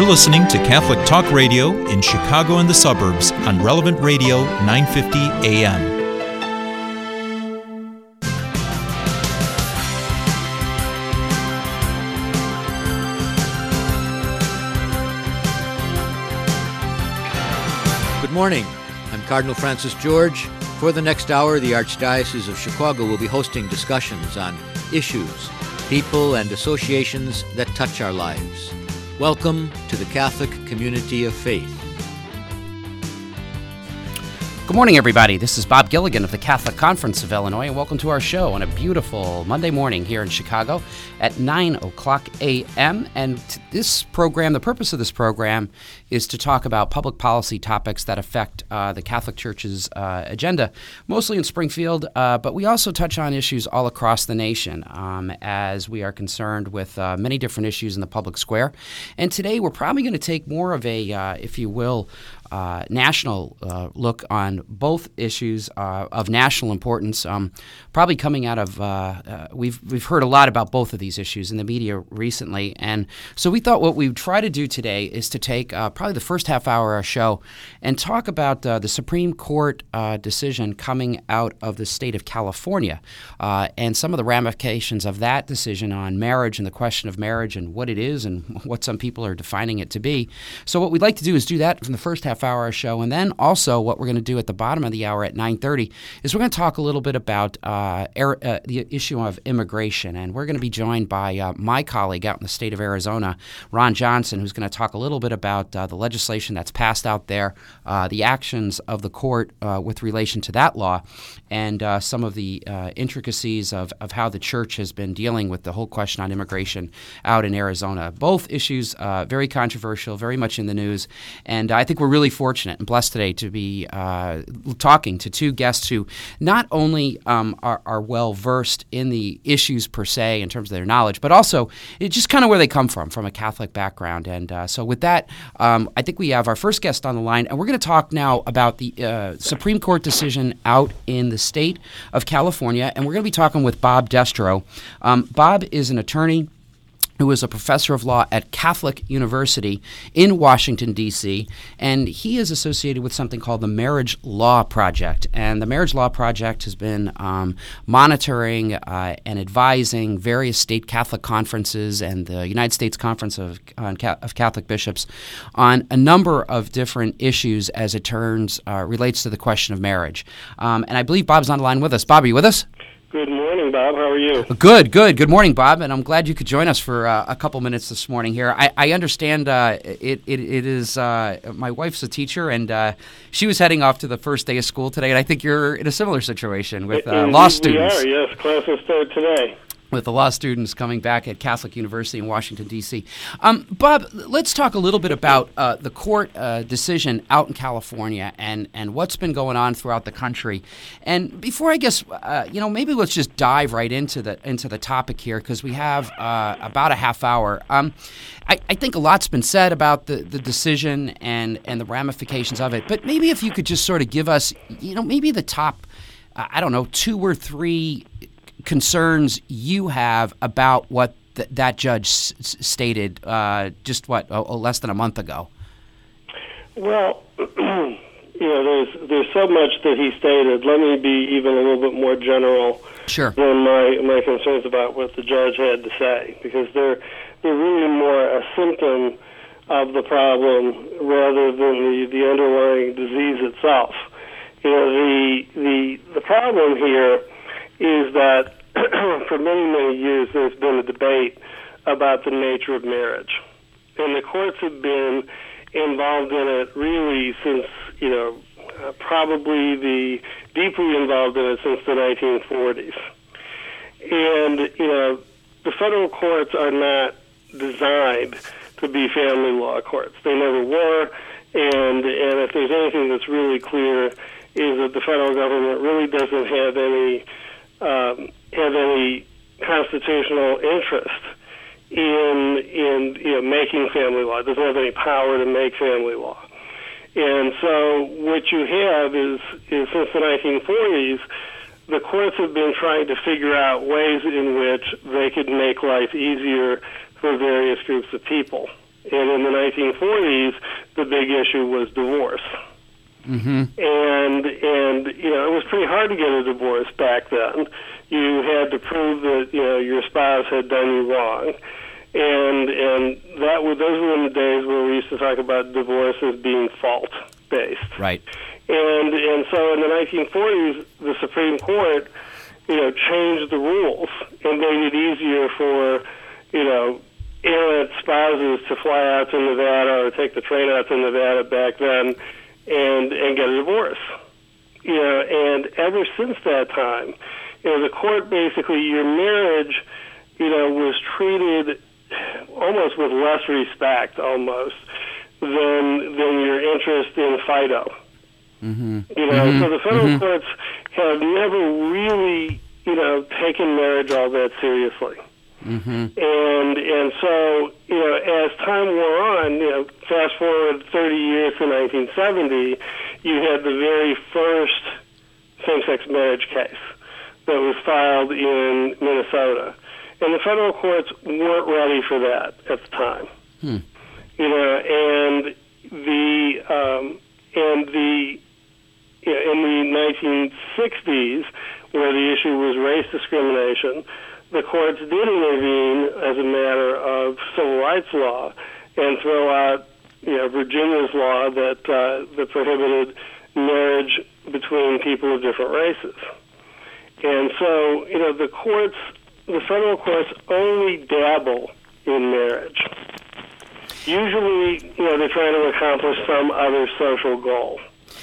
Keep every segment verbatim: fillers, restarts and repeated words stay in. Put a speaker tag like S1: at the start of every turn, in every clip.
S1: You're listening to Catholic Talk Radio in Chicago and the suburbs on Relevant Radio nine fifty A M.
S2: Good morning. I'm Cardinal Francis George. For the next hour, the Archdiocese of Chicago will be hosting discussions on issues, people, and associations that touch our lives. Welcome to the Catholic Community of Faith.
S3: Good morning, everybody. This is Bob Gilligan of the Catholic Conference of Illinois, and welcome to our show on a beautiful Monday morning here in Chicago at nine o'clock a m And this program, the purpose of this program is to talk about public policy topics that affect uh, the Catholic Church's uh, agenda, mostly in Springfield, uh, but we also touch on issues all across the nation um, as we are concerned with uh, many different issues in the public square. And today we're probably going to take more of a, uh, if you will, Uh, national uh, look on both issues uh, of national importance. Um, probably coming out of uh, uh, we've we've heard a lot about both of these issues in the media recently, and so we thought what we would try to do today is to take uh, probably the first half hour of our show and talk about uh, the Supreme Court uh, decision coming out of the state of California uh, and some of the ramifications of that decision on marriage and the question of marriage and what it is and what some people are defining it to be. So what we'd like to do is do that from the first half hour show, and then also what we're going to do at the bottom of the hour at nine thirty is we're going to talk a little bit about uh, air, uh, the issue of immigration, and we're going to be joined by uh, my colleague out in the state of Arizona, Ron Johnson, who's going to talk a little bit about uh, the legislation that's passed out there, uh, the actions of the court uh, with relation to that law, and uh, some of the uh, intricacies of, of how the church has been dealing with the whole question on immigration out in Arizona. Both issues uh, very controversial, very much in the news, and I think we're really fortunate and blessed today to be uh, talking to two guests who not only um, are, are well-versed in the issues per se in terms of their knowledge, but also it's just kind of where they come from, from a Catholic background. And uh, so with that, um, I think we have our first guest on the line, and we're going to talk now about the uh, Supreme Court decision out in the state of California, and we're going to be talking with Bob Destro. Um, Bob is an attorney who is a professor of law at Catholic University in Washington, D C, and he is associated with something called the Marriage Law Project. And the Marriage Law Project has been um, monitoring uh, and advising various state Catholic conferences and the United States Conference of, on, of Catholic Bishops on a number of different issues as it turns uh, relates to the question of marriage. Um, and I believe Bob's on the line with us. Bob, are you with us?
S4: Good morning, Bob. How are you?
S3: Good, good. Good morning, Bob, and I'm glad you could join us for uh, a couple minutes this morning here. I, I understand uh, it, it it is uh, my wife's a teacher, and uh, she was heading off to the first day of school today, and I think you're in a similar situation with uh, law students.
S4: We are, yes. Classes start today.
S3: With the law students coming back at Catholic University in Washington, D C. Um, Bob, let's talk a little bit about uh, the court uh, decision out in California and, and what's been going on throughout the country. And before I guess, uh, you know, maybe let's just dive right into the into the topic here because we have uh, about a half hour. Um, I, I think a lot's been said about the, the decision and, and the ramifications of it. But maybe if you could just sort of give us, you know, maybe the top, uh, I don't know, two or three concerns you have about what th- that judge s- stated uh, just, what, oh, oh, less than a month ago?
S4: Well, you know, there's there's so much that he stated. Let me be even a little bit more general
S3: sure.
S4: than my, my concerns about what the judge had to say, because they're, they're really more a symptom of the problem rather than the, the underlying disease itself. You know, the the the problem here is that for many, many years there's been a debate about the nature of marriage. And the courts have been involved in it really since, you know, uh, probably the deeply involved in it since the nineteen forties. And, you know, the federal courts are not designed to be family law courts. They never were. And, and if there's anything that's really clear is that the federal government really doesn't have any um, have any constitutional interest in in you know making family law. It doesn't have any power to make family law. And so what you have is is since the nineteen forties, the courts have been trying to figure out ways in which they could make life easier for various groups of people. And in the nineteen forties, the big issue was divorce. Mm-hmm. And, and, you know, it was pretty hard to get a divorce back then. You had to prove that, you know, your spouse had done you wrong. And and that was, those were in the days where we used to talk about divorce as being fault-based.
S3: Right.
S4: And and so in the nineteen forties, the Supreme Court, you know, changed the rules and made it easier for, you know, errant spouses to fly out to Nevada or take the train out to Nevada back then and and get a divorce. You know, and ever since that time, you know, the court basically, your marriage, you know, was treated almost with less respect, almost, than than your interest in Fido. Mm-hmm. You know, mm-hmm. so the federal mm-hmm. courts have never really, you know, taken marriage all that seriously. Mm-hmm. And and so, you know, as time wore on, you know, fast forward thirty years to nineteen seventy, you had the very first same-sex marriage case that was filed in Minnesota. And the federal courts weren't ready for that at the time. Hmm. You know, and the um, and the you know, in the nineteen sixties, where the issue was race discrimination, the courts did intervene as a matter of civil rights law and throw out, you know, Virginia's law that uh, that prohibited marriage between people of different races. And so, you know, the courts, the federal courts only dabble in marriage. Usually, you know, they're trying to accomplish some other social goal.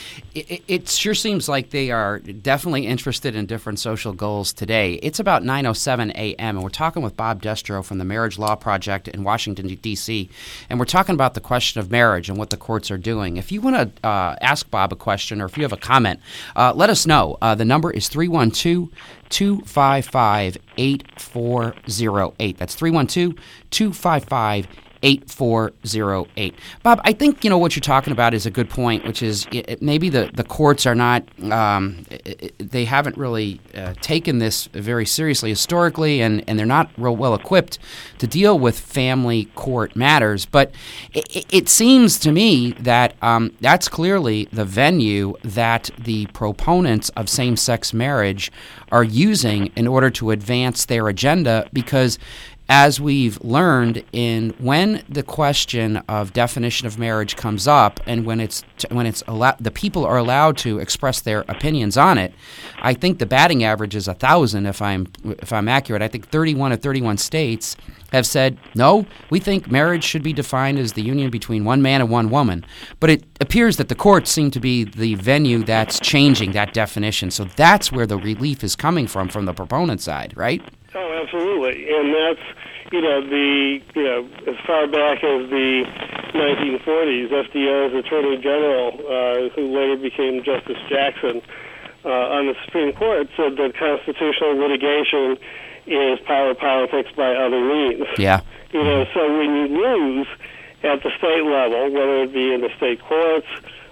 S3: It, it sure seems like they are definitely interested in different social goals today. It's about nine oh seven a.m., and we're talking with Bob Destro from the Marriage Law Project in Washington, D C, and we're talking about the question of marriage and what the courts are doing. If you want to uh, ask Bob a question or if you have a comment, uh, let us know. Uh, the number is three one two, two five five, eight four zero eight. That's three one two, two five five, eight four zero eight. Bob, I think, you know, what you're talking about is a good point, which is it, it, maybe the, the courts are not, um, it, they haven't really uh, taken this very seriously historically, and, and they're not real well equipped to deal with family court matters. But it, it seems to me that um, that's clearly the venue that the proponents of same-sex marriage are using in order to advance their agenda, because as we've learned, in when the question of definition of marriage comes up, and when it's when it's allo- the people are allowed to express their opinions on it, I think the batting average is a thousand. If I'm if I'm accurate, I think thirty-one of thirty-one states have said no. We think marriage should be defined as the union between one man and one woman. But it appears that the courts seem to be the venue that's changing that definition. So that's where the relief is coming from, from the proponent side, right?
S4: Oh, absolutely, and that's, you know, the, you know, as far back as the nineteen forties, F D R's Attorney General, uh, who later became Justice Jackson uh, on the Supreme Court, said that constitutional litigation is power politics by other means.
S3: Yeah.
S4: You know, so when you lose at the state level, whether it be in the state courts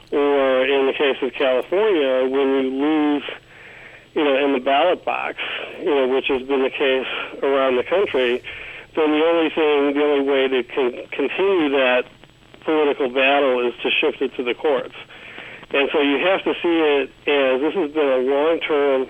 S4: or in the case of California, when you lose, you know, in the ballot box, you know, which has been the case around the country, then the only thing, the only way to con- continue that political battle is to shift it to the courts. And so you have to see it as this has been a long-term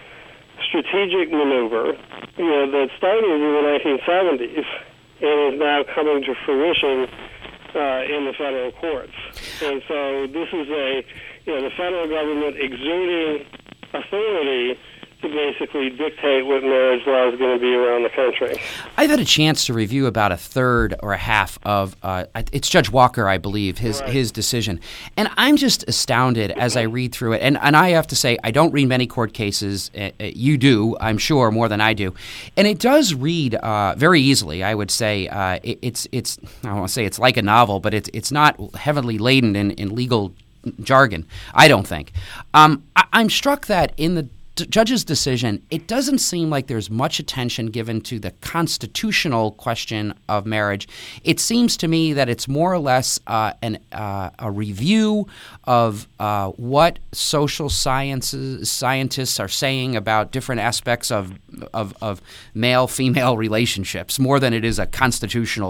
S4: strategic maneuver, you know, that started in the nineteen seventies and is now coming to fruition uh, in the federal courts. And so this is a, you know, the federal government exerting authority to basically dictate what marriage law is going to be around the country.
S3: I've had a chance to review about a third or a half of, uh, it's Judge Walker, I believe, his right. his decision. And I'm just astounded as I read through it. And, and I have to say, I don't read many court cases. Uh, you do, I'm sure, more than I do. And it does read uh, very easily, I would say. Uh, it, it's, it's I don't want to say it's like a novel, but it's, it's not heavily laden in, in legal jargon, I don't think. Um, I, I'm struck that in the d- judge's decision, it doesn't seem like there's much attention given to the constitutional question of marriage. It seems to me that it's more or less uh, an, uh, a review of uh, what social sciences scientists are saying about different aspects of of, of male-female relationships, more than it is a constitutional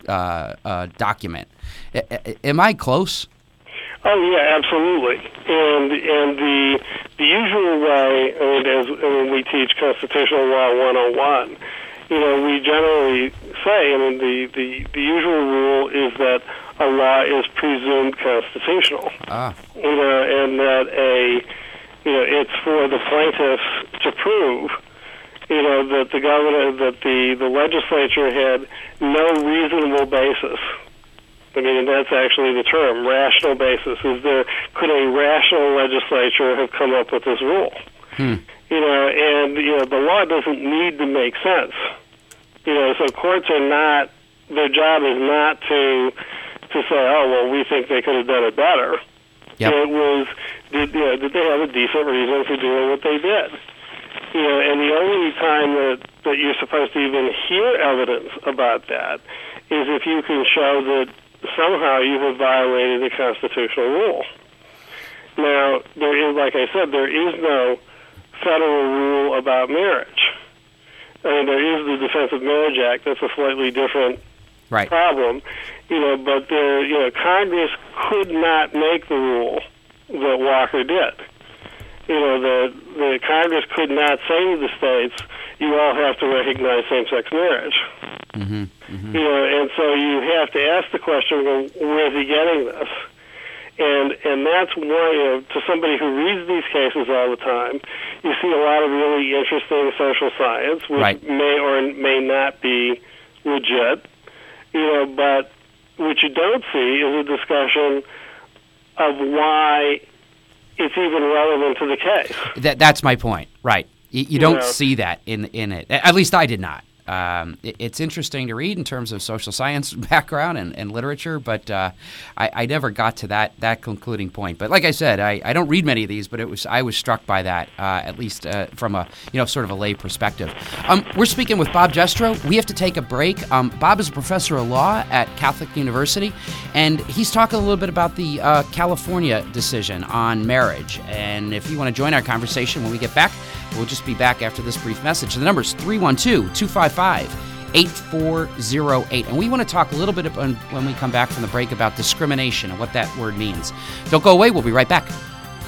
S3: uh, uh, document. I, I, am I close?
S4: Oh yeah, absolutely. And and the the usual way, I mean, as I mean, we teach constitutional law one oh one. You know, we generally say, I mean, the, the, the usual rule is that a law is presumed constitutional.
S3: Ah.
S4: You know, and that a, you know, it's for the plaintiffs to prove, you know, that the governor, that the, the legislature had no reasonable basis. I mean, and that's actually the term, rational basis. Is there, could a rational legislature have come up with this rule?
S3: Hmm.
S4: You know, and, you know, the law doesn't need to make sense. You know, so courts are not, their job is not to to say, oh, well, we think they could have done it better.
S3: Yep.
S4: It was, did, you know, did they have a decent reason for doing what they did? You know, and the only time that, that you're supposed to even hear evidence about that is if you can show that somehow you have violated a constitutional rule. Now, there is, like I said, there is no federal rule about marriage. I mean, there is the Defense of Marriage Act. That's a slightly different
S3: right.
S4: problem, you know. But there, you know, Congress could not make the rule that Walker did. You know, the the Congress could not say to the states, "You all have to recognize same-sex marriage."
S3: Mm-hmm. Mm-hmm.
S4: You know, and so you have to ask the question, well, where is he getting this? And and that's why, you know, to somebody who reads these cases all the time, you see a lot of really interesting social science, which
S3: right.
S4: may or may not be legit, you know, but what you don't see is a discussion of why it's even relevant to the case.
S3: That that's my point, right? You, you don't
S4: Yeah.
S3: see that in in it. At least I did not. Um, it, it's interesting to read in terms of social science background and, and literature, but uh, I, I never got to that that concluding point. But like I said, I, I don't read many of these, but it was I was struck by that, uh, at least uh, from a you know sort of a lay perspective. Um, we're speaking with Bob Jestro. We have to take a break. Um, Bob is a professor of law at Catholic University, and he's talking a little bit about the uh, California decision on marriage. And if you want to join our conversation when we get back, we'll just be back after this brief message. The number is three one two, two five five, eight four zero eight. And we want to talk a little bit about, when we come back from the break, about discrimination and what that word means. Don't go away. We'll be right back.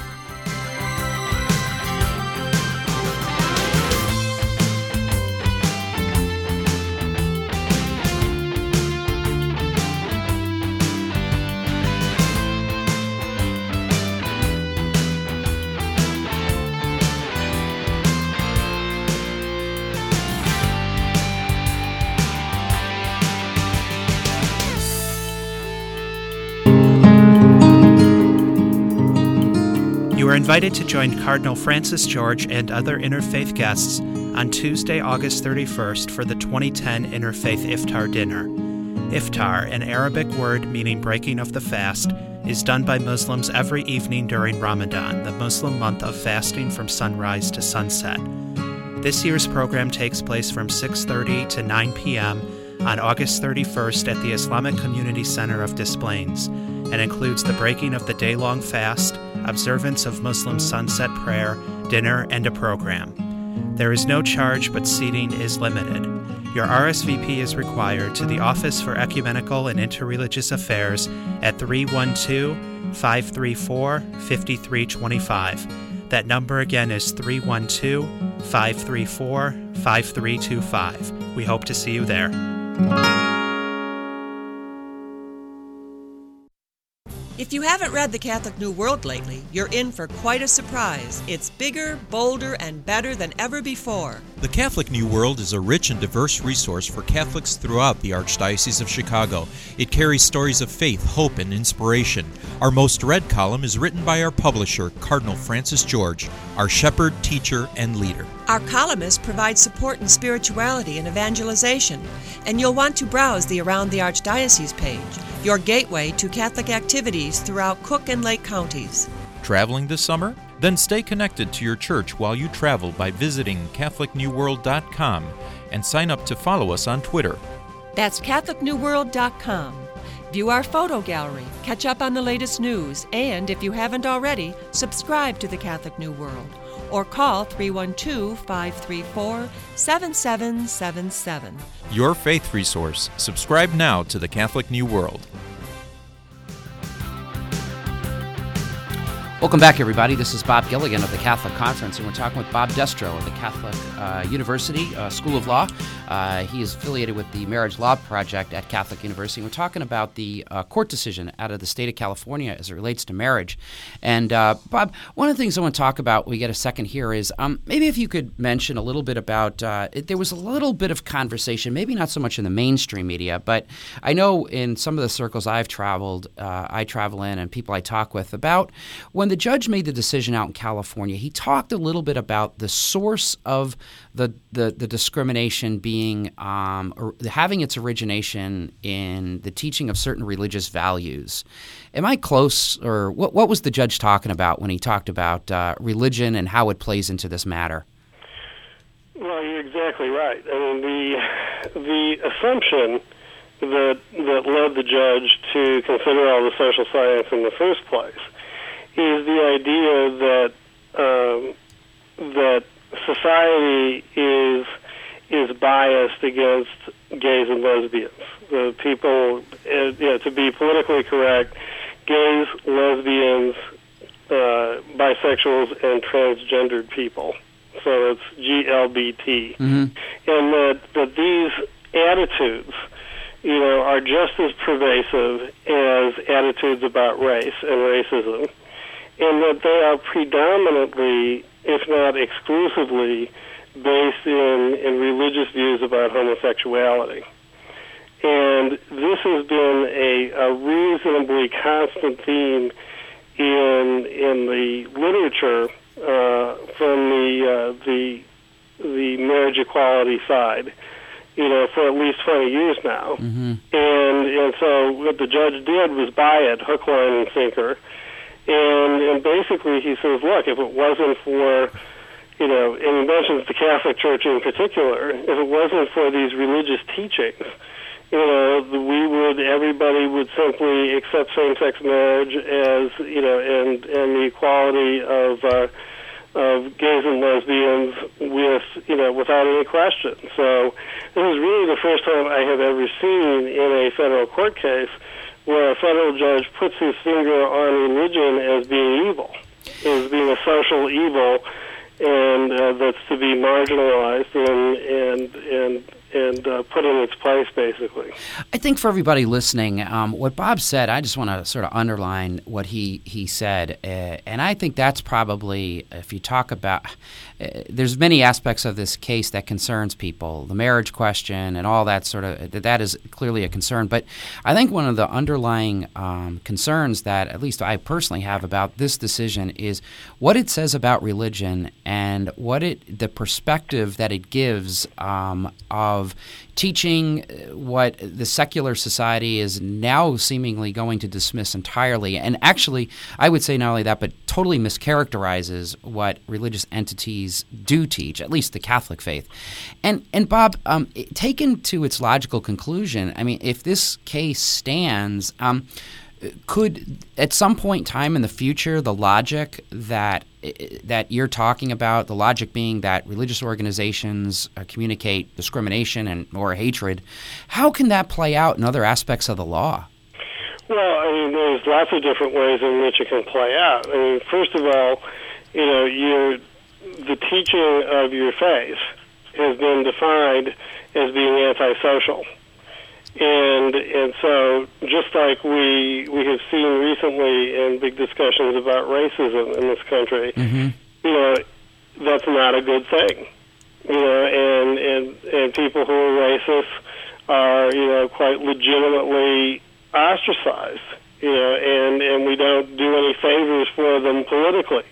S5: You are invited to join Cardinal Francis George and other interfaith guests on Tuesday, August thirty-first for the twenty ten Interfaith Iftar Dinner. Iftar, an Arabic word meaning breaking of the fast, is done by Muslims every evening during Ramadan, the Muslim month of fasting from sunrise to sunset. This year's program takes place from six thirty to nine p.m. on August thirty-first at the Islamic Community Center of Des Plaines, and includes the breaking of the day-long fast, observance of Muslim sunset prayer, dinner, and a program. There is no charge, but seating is limited. Your R S V P is required to the Office for Ecumenical and Interreligious Affairs at three one two, five three four, five three two five. That number again is three one two, five three four, five three two five. We hope to see you there.
S6: If you haven't read The Catholic New World lately, you're in for quite a surprise. It's bigger, bolder, and better than ever before.
S1: The Catholic New World is a rich and diverse resource for Catholics throughout the Archdiocese of Chicago. It carries stories of faith, hope, and inspiration. Our most read column is written by our publisher, Cardinal Francis George, our shepherd, teacher, and leader.
S6: Our columnists provide support in spirituality and evangelization, and you'll want to browse the Around the Archdiocese page, your gateway to Catholic activities throughout Cook and Lake counties.
S1: Traveling this summer? Then stay connected to your church while you travel by visiting Catholic New World dot com and sign up to follow us on Twitter.
S6: That's Catholic New World dot com. View our photo gallery, catch up on the latest news, and if you haven't already, subscribe to the Catholic New World. or call three one two, five three four, seven seven seven seven.
S1: Your faith resource. Subscribe now to the Catholic New World.
S3: Welcome back, everybody. This is Bob Gilligan of the Catholic Conference, and we're talking with Bob Destro of the Catholic uh, University uh, School of Law. Uh, he is affiliated with the Marriage Law Project at Catholic University. And we're talking about the uh, court decision out of the state of California as it relates to marriage. And, uh, Bob, one of the things I want to talk about, we get a second here, is um, maybe if you could mention a little bit about, uh, it, there was a little bit of conversation, maybe not so much in the mainstream media, but I know in some of the circles I've traveled, uh, I travel in, and people I talk with, about when the judge made the decision out in California, he talked a little bit about the source of the the, the discrimination being um, or having its origination in the teaching of certain religious values. Am I close, or what? What was the judge talking about when he talked about uh, religion and how it plays into this matter?
S4: Well, you're exactly right. I mean, the the assumption that that led the judge to consider all the social science in the first place is the idea that um, that society is is biased against gays and lesbians. The people, uh, you know, to be politically correct, gays, lesbians, uh, bisexuals, and transgendered people. So it's G L B T, mm-hmm. and that that these attitudes, you know, are just as pervasive as attitudes about race and racism, and that they are predominantly, if not exclusively, based in, in religious views about homosexuality. And this has been a, a reasonably constant theme in in the literature uh, from the uh, the the marriage equality side, you know, for at least twenty years now. Mm-hmm. And and so what the judge did was buy it hook, line, and sinker. And, and basically he says, look, if it wasn't for, you know, and he mentions the Catholic Church in particular, if it wasn't for these religious teachings, you know, we would, everybody would simply accept same-sex marriage as, you know, and, and the equality of, uh, of gays and lesbians with, you know, without any question. So this is really the first time I have ever seen in a federal court case where a federal judge puts his finger on religion as being evil, as being a social evil, and uh, that's to be marginalized and and and and uh, put in its place, basically.
S3: I think for everybody listening, um, what Bob said, I just want to sort of underline what he, he said. Uh, and I think that's probably, if you talk about, uh, there's many aspects of this case that concerns people, the marriage question and all that sort of, that is clearly a concern. But I think one of the underlying um, concerns that at least I personally have about this decision is what it says about religion and what it, the perspective that it gives um, of of teaching what the secular society is now seemingly going to dismiss entirely. And actually, I would say not only that, but totally mischaracterizes what religious entities do teach, at least the Catholic faith. And, and Bob, um, taken to its logical conclusion, I mean, if this case stands, um, could at some point in time in the future, the logic that that you're talking about, the logic being that religious organizations uh, communicate discrimination and or hatred, how can that play out in other aspects of the law?
S4: Well, I mean, there's lots of different ways in which it can play out. I mean, first of all, you know, you're, the teaching of your faith has been defined as being antisocial. And and so just like we we have seen recently in big discussions about racism in this country, mm-hmm. you know, that's not a good thing. You know, and, and, and people who are racist are, you know, quite legitimately ostracized, you know, and, and we don't do any favors for them politically.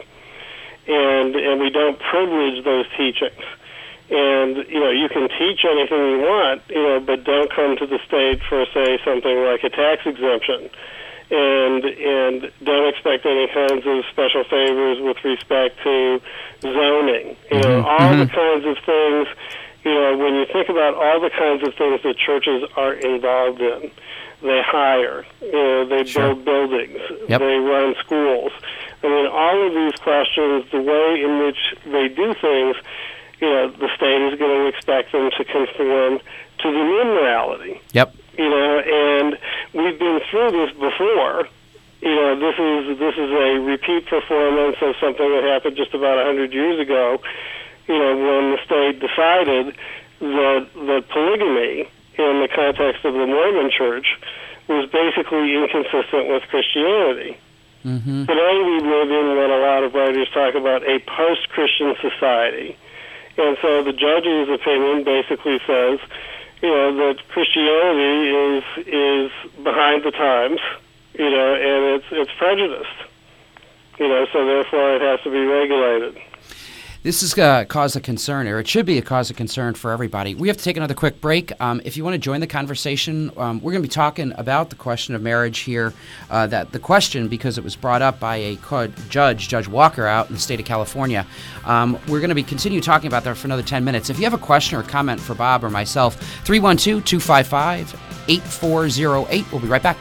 S4: And and we don't privilege those teachings. And, you know, you can teach anything you want, you know, but don't come to the state for, say, something like a tax exemption. And and don't expect any kinds of special favors with respect to zoning. You know, mm-hmm. all mm-hmm. the kinds of things, You know, when you think about all the kinds of things that churches are involved in, they hire, you know, they
S3: Sure.
S4: build buildings,
S3: Yep.
S4: they run schools. I mean, all of these questions, the way in which they do things, you know, the state is going to expect them to conform to the new morality.
S3: Yep.
S4: You know, and we've been through this before. You know, this is this is a repeat performance of something that happened just about a hundred years ago. You know, when the state decided that that polygamy in the context of the Mormon Church was basically inconsistent with Christianity.
S3: Mm-hmm.
S4: Today we live in what a lot of writers talk about a post-Christian society. And so the judge's opinion basically says, you know, that Christianity is is behind the times, you know, and it's it's prejudiced. You know, so therefore it has to be regulated.
S3: This is a cause of concern, or it should be a cause of concern for everybody. We have to take another quick break. Um, if you want to join the conversation, um, we're going to be talking about the question of marriage here. Uh, that the question, because it was brought up by a co- judge, Judge Walker, out in the state of California. Um, we're going to be continue talking about that for another ten minutes. If you have a question or comment for Bob or myself, three one two, two five five, eight four zero eight. We'll be right back.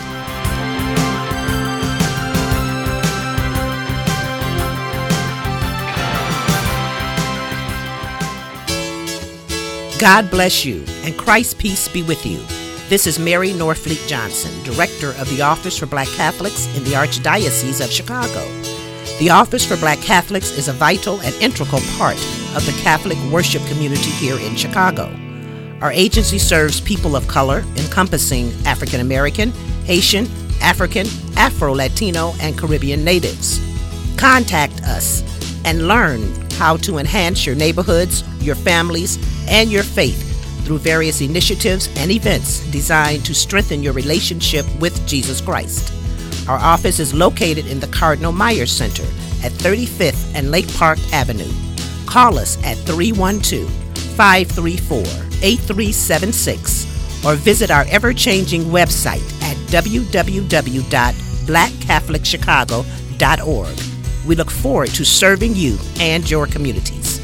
S7: God bless you, and Christ's peace be with you. This is Mary Norfleet Johnson, Director of the Office for Black Catholics in the Archdiocese of Chicago. The Office for Black Catholics is a vital and integral part of the Catholic worship community here in Chicago. Our agency serves people of color, encompassing African American, Haitian, African, Afro-Latino, and Caribbean natives. Contact us and learn how to enhance your neighborhoods, your families, and your faith through various initiatives and events designed to strengthen your relationship with Jesus Christ. Our office is located in the Cardinal Myers Center at thirty-fifth and Lake Park Avenue. Call us at three one two, five three four, eight three seven six or visit our ever-changing website at w w w dot black catholic chicago dot org. We look forward to serving you and your communities.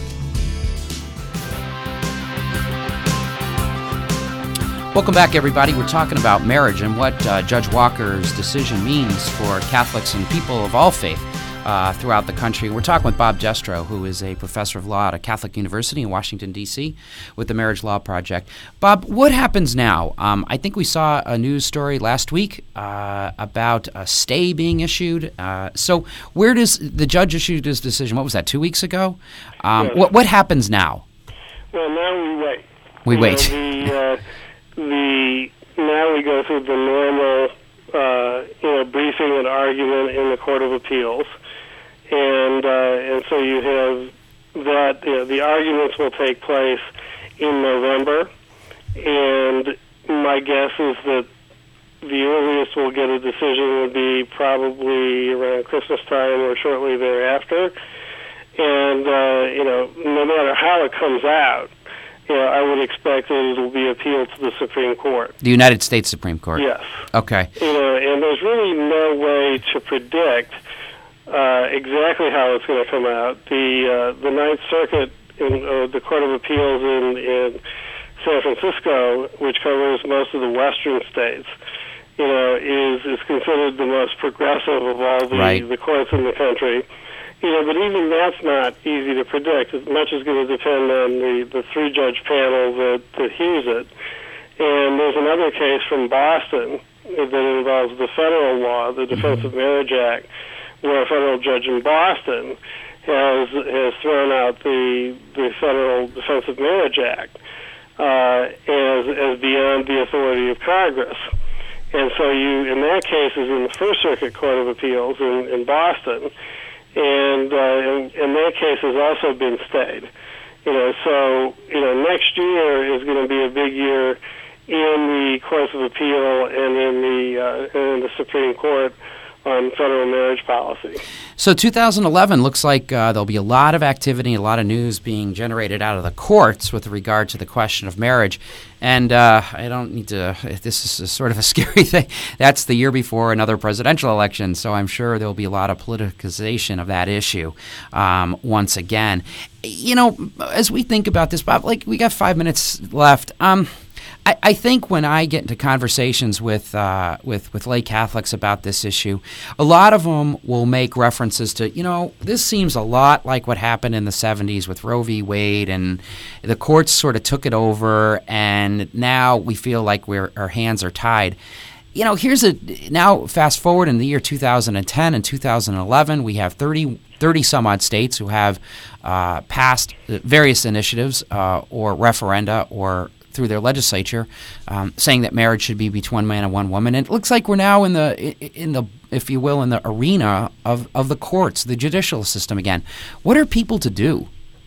S3: Welcome back, everybody. We're talking about marriage and what uh, Judge Walker's decision means for Catholics and people of all faith uh, throughout the country. We're talking with Bob Destro, who is a professor of law at a Catholic university in Washington, D C, with the Marriage Law Project. Bob, what happens now? Um, I think we saw a news story last week uh, about a stay being issued. Uh, so where does the judge issued his decision? What was that, two weeks ago? Um,
S4: Yes.
S3: what, what happens now?
S4: Well, now we wait.
S3: We
S4: You
S3: wait.
S4: know, the, uh, the now we go through the normal, uh, you know, briefing and argument in the Court of Appeals, and uh, and so you have that. You know, the arguments will take place in November, and my guess is that the earliest we'll get a decision would be probably around Christmas time or shortly thereafter. And uh, you know, no matter how it comes out, you know, I would expect that it will be appealed to the Supreme Court.
S3: The United States Supreme Court?
S4: Yes.
S3: Okay.
S4: You know, and there's really no way to predict uh, exactly how it's going to come out. The uh, the Ninth Circuit in uh, the Court of Appeals in, in San Francisco, which covers most of the western states, you know, is is considered the most progressive of all the,
S3: Right.
S4: the courts in the country. You know, but even that's not easy to predict. Much is going to depend on the, the three-judge panel that, that hears it. And there's another case from Boston that involves the federal law, the Defense
S3: Mm-hmm.
S4: of Marriage Act, where a federal judge in Boston has has thrown out the the federal Defense of Marriage Act uh, as as beyond the authority of Congress. And so you, in that case, is in the First Circuit Court of Appeals in, in Boston. And, uh, and, and that case has also been stayed. You know, so, you know, next year is going to be a big year in the Courts of Appeal and in the, uh, in the Supreme Court on federal marriage policy.
S3: So two thousand eleven looks like uh, there'll be a lot of activity, a lot of news being generated out of the courts with regard to the question of marriage. And uh, I don't need to, this is a sort of a scary thing. That's the year before another presidential election, so I'm sure there'll be a lot of politicization of that issue um, once again. You know, as we think about this, Bob, like we got five minutes left. Um, I, I think when I get into conversations with, uh, with with lay Catholics about this issue, a lot of them will make references to, you know, this seems a lot like what happened in the seventies with Roe v. Wade, and the courts sort of took it over, and now we feel like we're our hands are tied. You know, here's a now fast forward in the year two thousand ten and two thousand eleven, we have thirty, thirty some odd states who have uh, passed various initiatives uh, or referenda or through their legislature, um, saying that marriage should be between one man and one woman. And it looks like we're now in the, in the, if you will, in the arena of, of the courts, the judicial system again. What are people to do?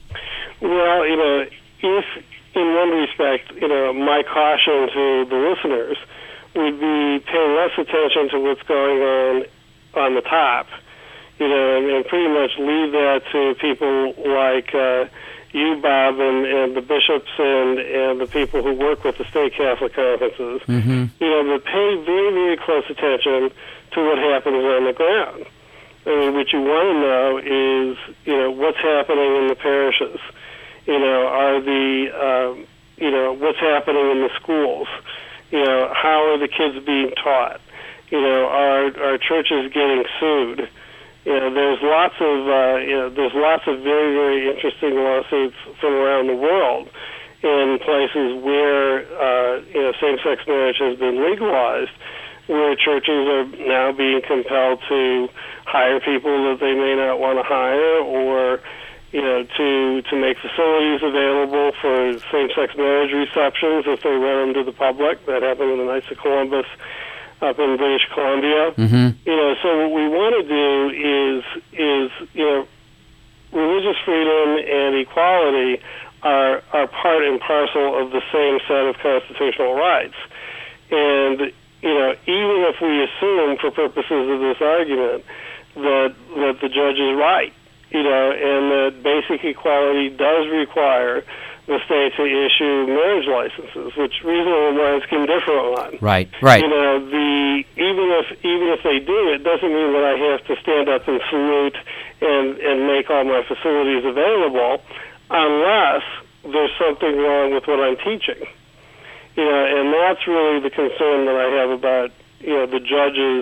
S4: Well, you know, if in one respect, you know, my caution to the listeners would be pay less attention to what's going on on the top, you know, and, and pretty much leave that to people like uh, you, Bob, and, and the bishops and, and the people who work with the state Catholic conferences, mm-hmm. you know, but pay very, very close attention to what happens on the ground. I mean, what you want to know is, you know, what's happening in the parishes. You know, are the, um, you know, what's happening in the schools? You know, how are the kids being taught? You know, are are churches getting sued? You know, there's lots of uh, you know, there's lots of very, very interesting lawsuits from around the world in places where uh, you know, same-sex marriage has been legalized, where churches are now being compelled to hire people that they may not want to hire, or you know, to to make facilities available for same-sex marriage receptions if they run them to the public. That happened in the Knights of Columbus up in British Columbia.
S3: Mm-hmm.
S4: You know, so what we want to do is is you know, religious freedom and equality are are part and parcel of the same set of constitutional rights. And you know, even if we assume, for purposes of this argument, that that the judge is right, you know, and that basic equality does require the state to issue marriage licenses, which reasonable minds can differ on.
S3: Right, right.
S4: You know, the even if even if they do, it doesn't mean that I have to stand up and salute and and make all my facilities available, unless there's something wrong with what I'm teaching. You know, and that's really the concern that I have about, you know, the judge's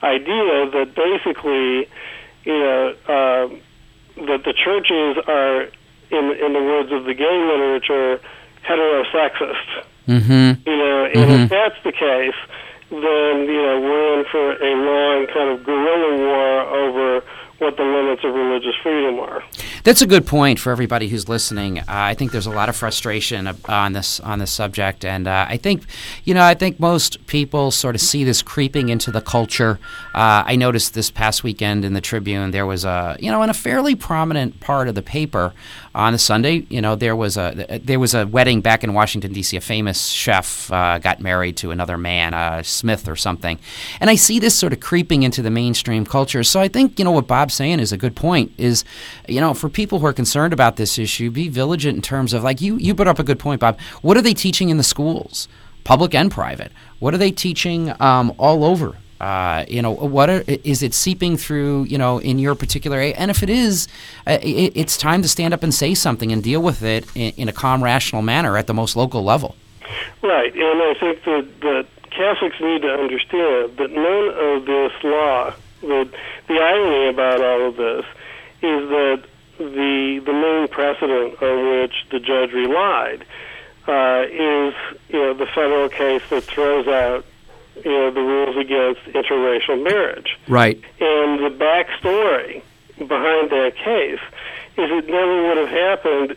S4: idea that basically, you know, uh, that the churches are, in in the words of the gay literature, heterosexist.
S3: Mm-hmm.
S4: You know, and
S3: mm-hmm.
S4: if that's the case, then, you know, we're in for a long kind of guerrilla war over what the limits of religious freedom are.
S3: That's a good point for everybody who's listening. Uh, I think there's a lot of frustration on this on this subject, and uh, I think, you know, I think most people sort of see this creeping into the culture. Uh, I noticed this past weekend in the Tribune there was a, you know, in a fairly prominent part of the paper on the Sunday, you know, there was a there was a wedding back in Washington D C. A famous chef uh, got married to another man, uh, Smith or something, and I see this sort of creeping into the mainstream culture. So I think, you know, what Bob's saying is a good point. Is, you know, for people who are concerned about this issue, be vigilant in terms of, like you you brought up a good point, Bob. What are they teaching in the schools, public and private? What are they teaching um, all over? Uh, you know, what are, is it seeping through, you know, in your particular area? And if it is, uh, it, it's time to stand up and say something and deal with it in, in a calm, rational manner at the most local level.
S4: Right, and I think that, that Catholics need to understand that none of this law, the, the irony about all of this, is that the the main precedent on which the judge relied uh, is, you know, the federal case that throws out, you know, the rules against interracial marriage.
S3: Right.
S4: And the backstory behind that case is it never would have happened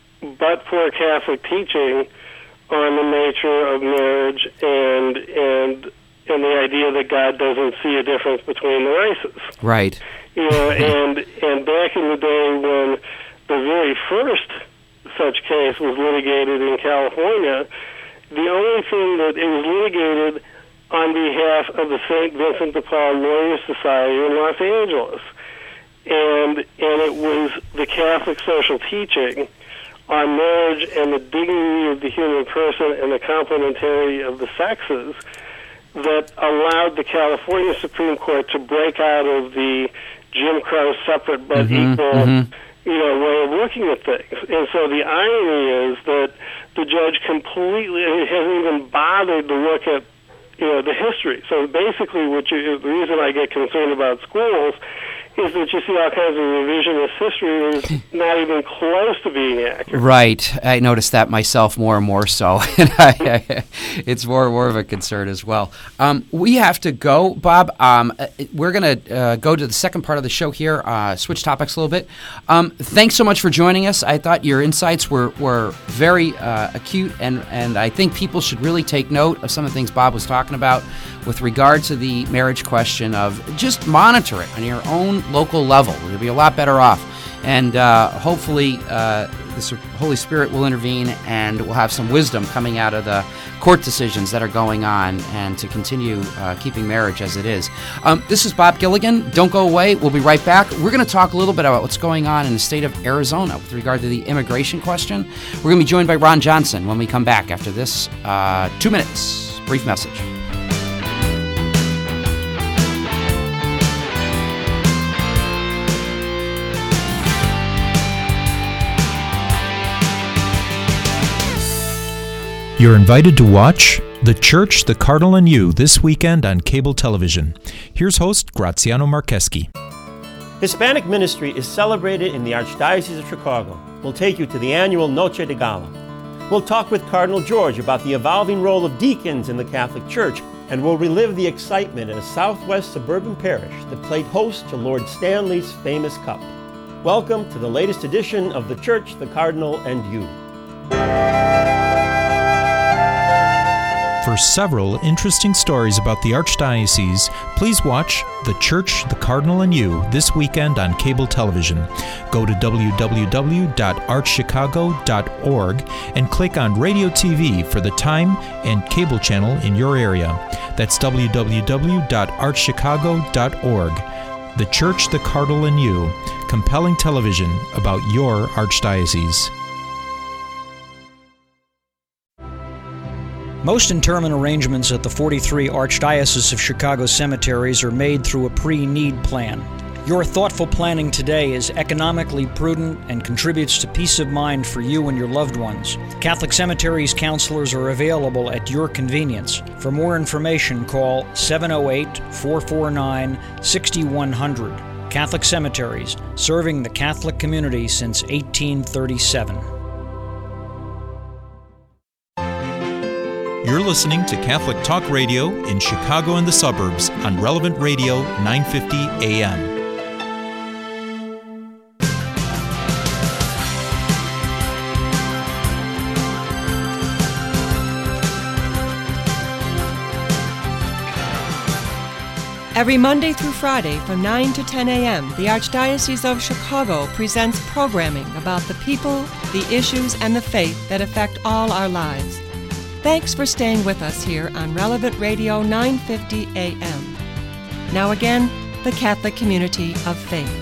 S4: but for Catholic teaching on the nature of marriage and and and the idea that God doesn't see a difference between the races.
S3: Right.
S4: You know, and and back in the day when the very first such case was litigated in California, the only thing that it was litigated on behalf of the Saint Vincent de Paul Lawyer Society in Los Angeles. And and it was the Catholic social teaching on marriage and the dignity of the human person and the complementarity of the sexes that allowed the California Supreme Court to break out of the Jim Crow separate but
S3: mm-hmm,
S4: equal,
S3: mm-hmm.
S4: you know, way of looking at things. And so the irony is that the judge completely hasn't even bothered to look at, you know, the history. So basically, what you, the reason I get concerned about schools is that you see all kinds of revisionist history that is not even close to being accurate.
S3: Right. I noticed that myself more and more so. It's more and more of a concern as well. Um, we have to go, Bob. Um, we're going to uh, go to the second part of the show here, uh, switch topics a little bit. Um, thanks so much for joining us. I thought your insights were, were very uh, acute, and, and I think people should really take note of some of the things Bob was talking about with regard to the marriage question of just monitor it on your own local level. You'll be a lot better off. And uh, hopefully uh, the Holy Spirit will intervene and we'll have some wisdom coming out of the court decisions that are going on and to continue uh, keeping marriage as it is. Um, this is Bob Gilligan. Don't go away. We'll be right back. We're going to talk a little bit about what's going on in the state of Arizona with regard to the immigration question. We're going to be joined by Ron Johnson when we come back after this uh, two minutes. Brief message.
S1: You're invited to watch The Church, the Cardinal, and You this weekend on cable television. Here's host Graziano Marcheski.
S8: Hispanic ministry is celebrated in the Archdiocese of Chicago. We'll take you to the annual Noche de Gala. We'll talk with Cardinal George about the evolving role of deacons in the Catholic Church, and we'll relive the excitement in a southwest suburban parish that played host to Lord Stanley's famous cup. Welcome to the latest edition of The Church, the Cardinal, and You.
S1: For several interesting stories about the Archdiocese, please watch The Church, the Cardinal, and You this weekend on cable television. Go to w w w dot arch chicago dot org and click on Radio T V for the time and cable channel in your area. That's w w w dot arch chicago dot org. The Church, the Cardinal, and You. Compelling television about your Archdiocese.
S9: Most interment arrangements at the forty-three Archdiocese of Chicago cemeteries are made through a pre-need plan. Your thoughtful planning today is economically prudent and contributes to peace of mind for you and your loved ones. Catholic Cemeteries counselors are available at your convenience. For more information, call seven oh eight, four four nine, six one zero zero. Catholic Cemeteries, serving the Catholic community since eighteen thirty-seven.
S1: You're listening to Catholic Talk Radio in Chicago and the suburbs on Relevant Radio nine fifty A M.
S6: Every Monday through Friday from nine to ten a.m., the Archdiocese of Chicago presents programming about the people, the issues, and the faith that affect all our lives. Thanks for staying with us here on Relevant Radio nine fifty A M. Now again, the Catholic Community of Faith.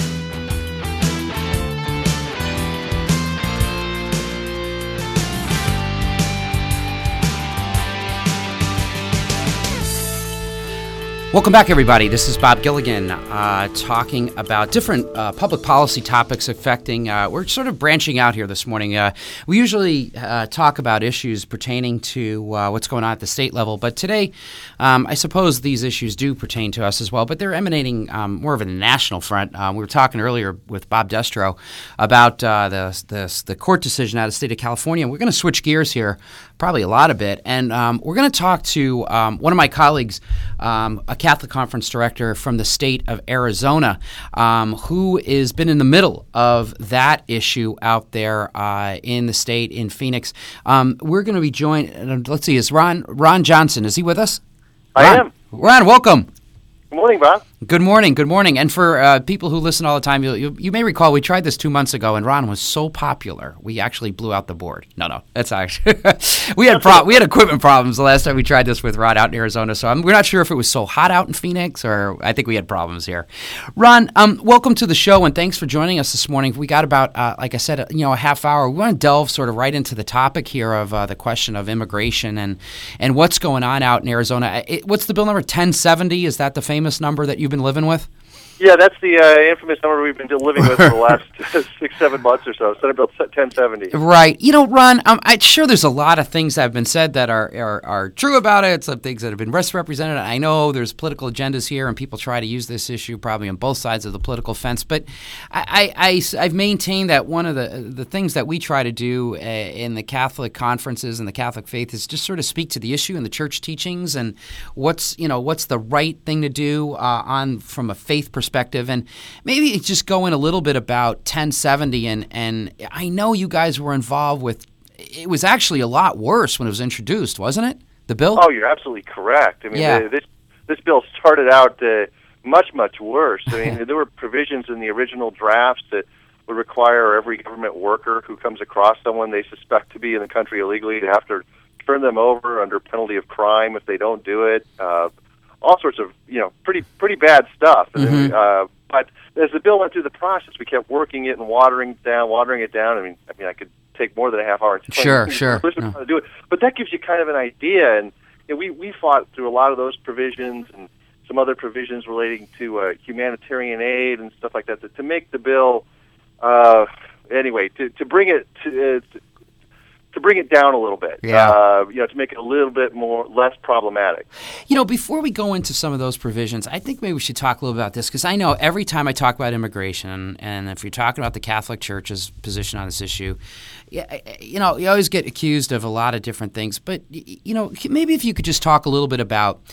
S3: Welcome back, everybody. This is Bob Gilligan uh, talking about different uh, public policy topics affecting, uh, we're sort of branching out here this morning. Uh, we usually uh, talk about issues pertaining to uh, what's going on at the state level, but today um, I suppose these issues do pertain to us as well, but they're emanating um, more of a national front. Uh, we were talking earlier with Bob Destro about uh, the, the, the court decision out of the state of California. We're going to switch gears here, probably a lot of it, and um, we're going to talk to um, one of my colleagues, um, a Catholic Conference director from the state of Arizona, um, who has been in the middle of that issue out there uh, in the state, in Phoenix. Um, we're going to be joined, let's see, is Ron Ron Johnson, is he with us?
S10: I
S3: Ron,
S10: am.
S3: Ron, welcome.
S10: Good morning, Bob.
S3: Good morning. Good morning. And for uh, people who listen all the time, you, you you may recall we tried this two months ago, and Ron was so popular, we actually blew out the board. No, no, that's actually we had pro- we had equipment problems the last time we tried this with Ron out in Arizona. So I'm, we're not sure if it was so hot out in Phoenix, or I think we had problems here. Ron, um, welcome to the show, and thanks for joining us this morning. We got about, uh, like I said, you know, a half hour. We want to delve sort of right into the topic here of uh, the question of immigration and and what's going on out in Arizona. It, what's the bill number? ten seventy? Is that the famous number that you've been living with?
S10: Yeah, that's the uh, infamous number we've been living with for the last six, seven months or so. Senate Bill ten seventy.
S3: Right. You know, Ron, um, I'm sure there's a lot of things that have been said that are, are, are true about it, some things that have been misrepresented. I know there's political agendas here, and people try to use this issue probably on both sides of the political fence. But I, I, I, I've maintained that one of the, the things that we try to do uh, in the Catholic conferences and the Catholic faith is just sort of speak to the issue and the church teachings and what's, you know, what's the right thing to do uh, on from a faith perspective. Perspective, and maybe just go in a little bit about ten seventy, and, and I know you guys were involved with, it was actually a lot worse when it was introduced, wasn't it, the bill?
S10: Oh, you're absolutely correct. I mean,
S3: yeah.
S10: the, this this bill started out uh, much, much worse. I mean, there were provisions in the original drafts that would require every government worker who comes across someone they suspect to be in the country illegally to have to turn them over under penalty of crime if they don't do it. Uh, all sorts of, you know, pretty pretty bad stuff.
S3: Mm-hmm.
S10: Uh, but as the bill went through the process, we kept working it and watering it down, watering it down. I mean, I mean, I could take more than a half hour and
S3: sure, sure,
S10: listen no. how to do it. But that gives you kind of an idea. And you know, we we fought through a lot of those provisions and some other provisions relating to uh, humanitarian aid and stuff like that to, to make the bill. Uh, anyway, to to bring it to. Uh, to to bring it down a little bit,
S3: yeah.
S10: uh, you know, to make it a little bit more less problematic.
S3: You know, before we go into some of those provisions, I think maybe we should talk a little about this, because I know every time I talk about immigration, and if you're talking about the Catholic Church's position on this issue, yeah, you know, you always get accused of a lot of different things. But, you know, maybe if you could just talk a little bit about,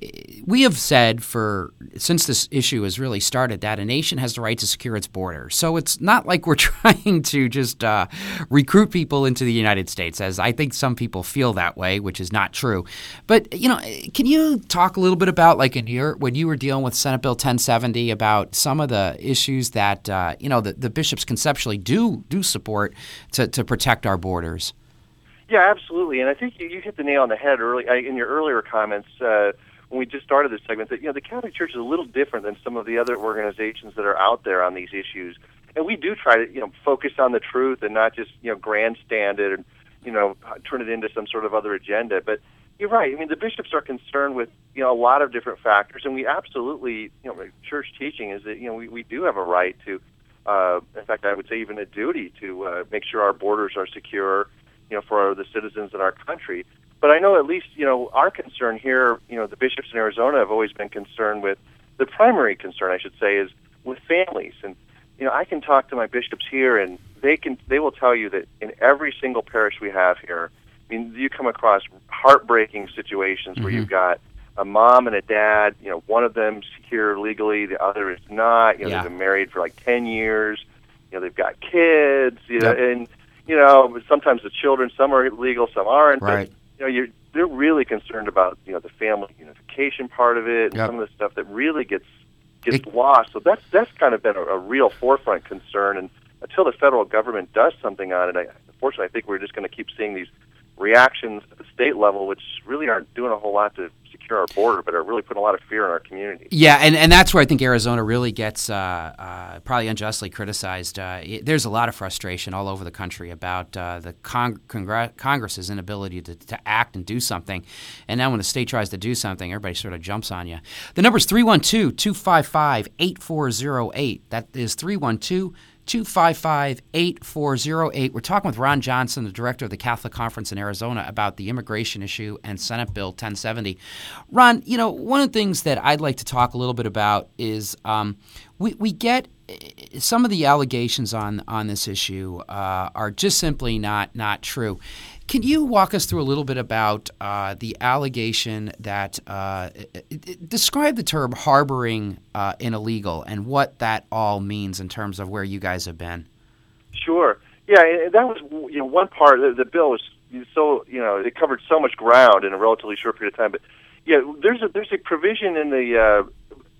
S3: we have said for, since this issue has really started, that a nation has the right to secure its borders. So it's not like we're trying to just uh, recruit people into the United States, as I think some people feel that way, which is not true. But, you know, can you talk a little bit about, like, in your, when you were dealing with Senate Bill ten seventy, about some of the issues that, uh, you know, the, the bishops conceptually do do support to, to protect our borders?
S10: Yeah, absolutely. And I think you, you hit the nail on the head early in your earlier comments uh, when we just started this segment, that, you know, the Catholic Church is a little different than some of the other organizations that are out there on these issues. And we do try to, you know, focus on the truth and not just, you know, grandstand it and, you know, turn it into some sort of other agenda. But you're right. I mean, the bishops are concerned with, you know, a lot of different factors. And we absolutely, you know, church teaching is that, you know, we, we do have a right to, uh, in fact, I would say even a duty to uh, make sure our borders are secure, you know, for the citizens in our country. But I know at least, you know, our concern here, you know, the bishops in Arizona have always been concerned with, the primary concern, I should say, is with families. And, you know, I can talk to my bishops here, and they can, they will tell you that in every single parish we have here, I mean, you come across heartbreaking situations mm-hmm. where you've got a mom and a dad, you know, one of them's here legally, the other is not, you know,
S3: yeah.
S10: they've been married for like ten years, you know, they've got kids, you
S3: yep.
S10: know, and, you know, sometimes the children, some are legal, some aren't,
S3: right.
S10: but, you know, you're, they're really concerned about, you know, the family unification part of it and
S3: yep.
S10: some of the stuff that really gets gets
S3: it,
S10: lost. So that's that's kind of been a, a real forefront concern, and until the federal government does something on it, I, unfortunately, I think we're just going to keep seeing these reactions at the state level, which really aren't doing a whole lot to secure our border, but are really putting a lot of fear in our community.
S3: Yeah, and, and that's where I think Arizona really gets uh, uh, probably unjustly criticized. Uh, it, there's a lot of frustration all over the country about uh, the con- Congre- Congress's inability to, to act and do something. And now when the state tries to do something, everybody sort of jumps on you. The number is three one two, two five five, eight four zero eight. That is three one two, two five five, eight four zero eight. We're talking with Ron Johnson, the director of the Catholic Conference in Arizona, about the immigration issue and Senate Bill ten seventy. Ron, you know, one of the things that I'd like to talk a little bit about is um, we, we get some of the allegations on, on this issue uh, are just simply not, not true. Can you walk us through a little bit about uh, the allegation that uh, describe the term harboring uh, an illegal and what that all means in terms of where you guys have been?
S10: Sure. Yeah, and that was, you know, one part. The, the bill was so, you know, it covered so much ground in a relatively short period of time. But yeah, there's a there's a provision in the uh,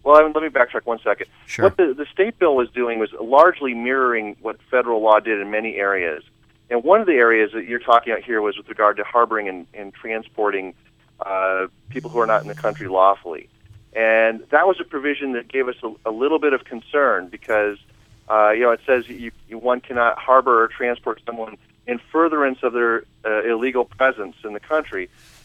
S10: Well, I mean, let me backtrack one second.
S3: Sure.
S10: What the, the state bill was doing was largely mirroring what federal law did in many areas. And one of the areas that you're talking about here was with regard to harboring and, and transporting uh, people who are not in the country lawfully. And that was a provision that gave us a, a little bit of concern because, uh, you know, it says you, you, one cannot harbor or transport someone in furtherance of their uh, illegal presence in the country.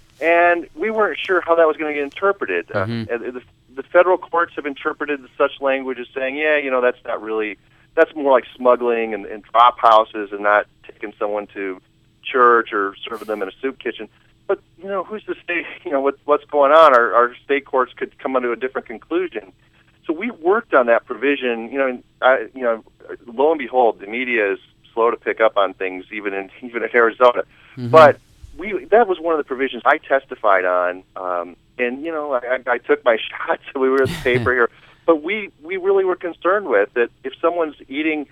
S10: And we weren't sure how that was going to get interpreted.
S3: Mm-hmm.
S10: Uh, the, the federal courts have interpreted such language as saying, yeah, you know, that's not really, that's more like smuggling and, and drop houses and not taking someone to church or serving them in a soup kitchen. But, you know, who's to say, you know, what, what's going on? Our, our state courts could come to a different conclusion. So we worked on that provision, you know, and I, you know, lo and behold, the media is slow to pick up on things, even in even in Arizona. Mm-hmm. But we that was one of the provisions I testified on, um, and, you know, I, I took my shots. We were at the paper here. But we, we really were concerned with that if someone's eating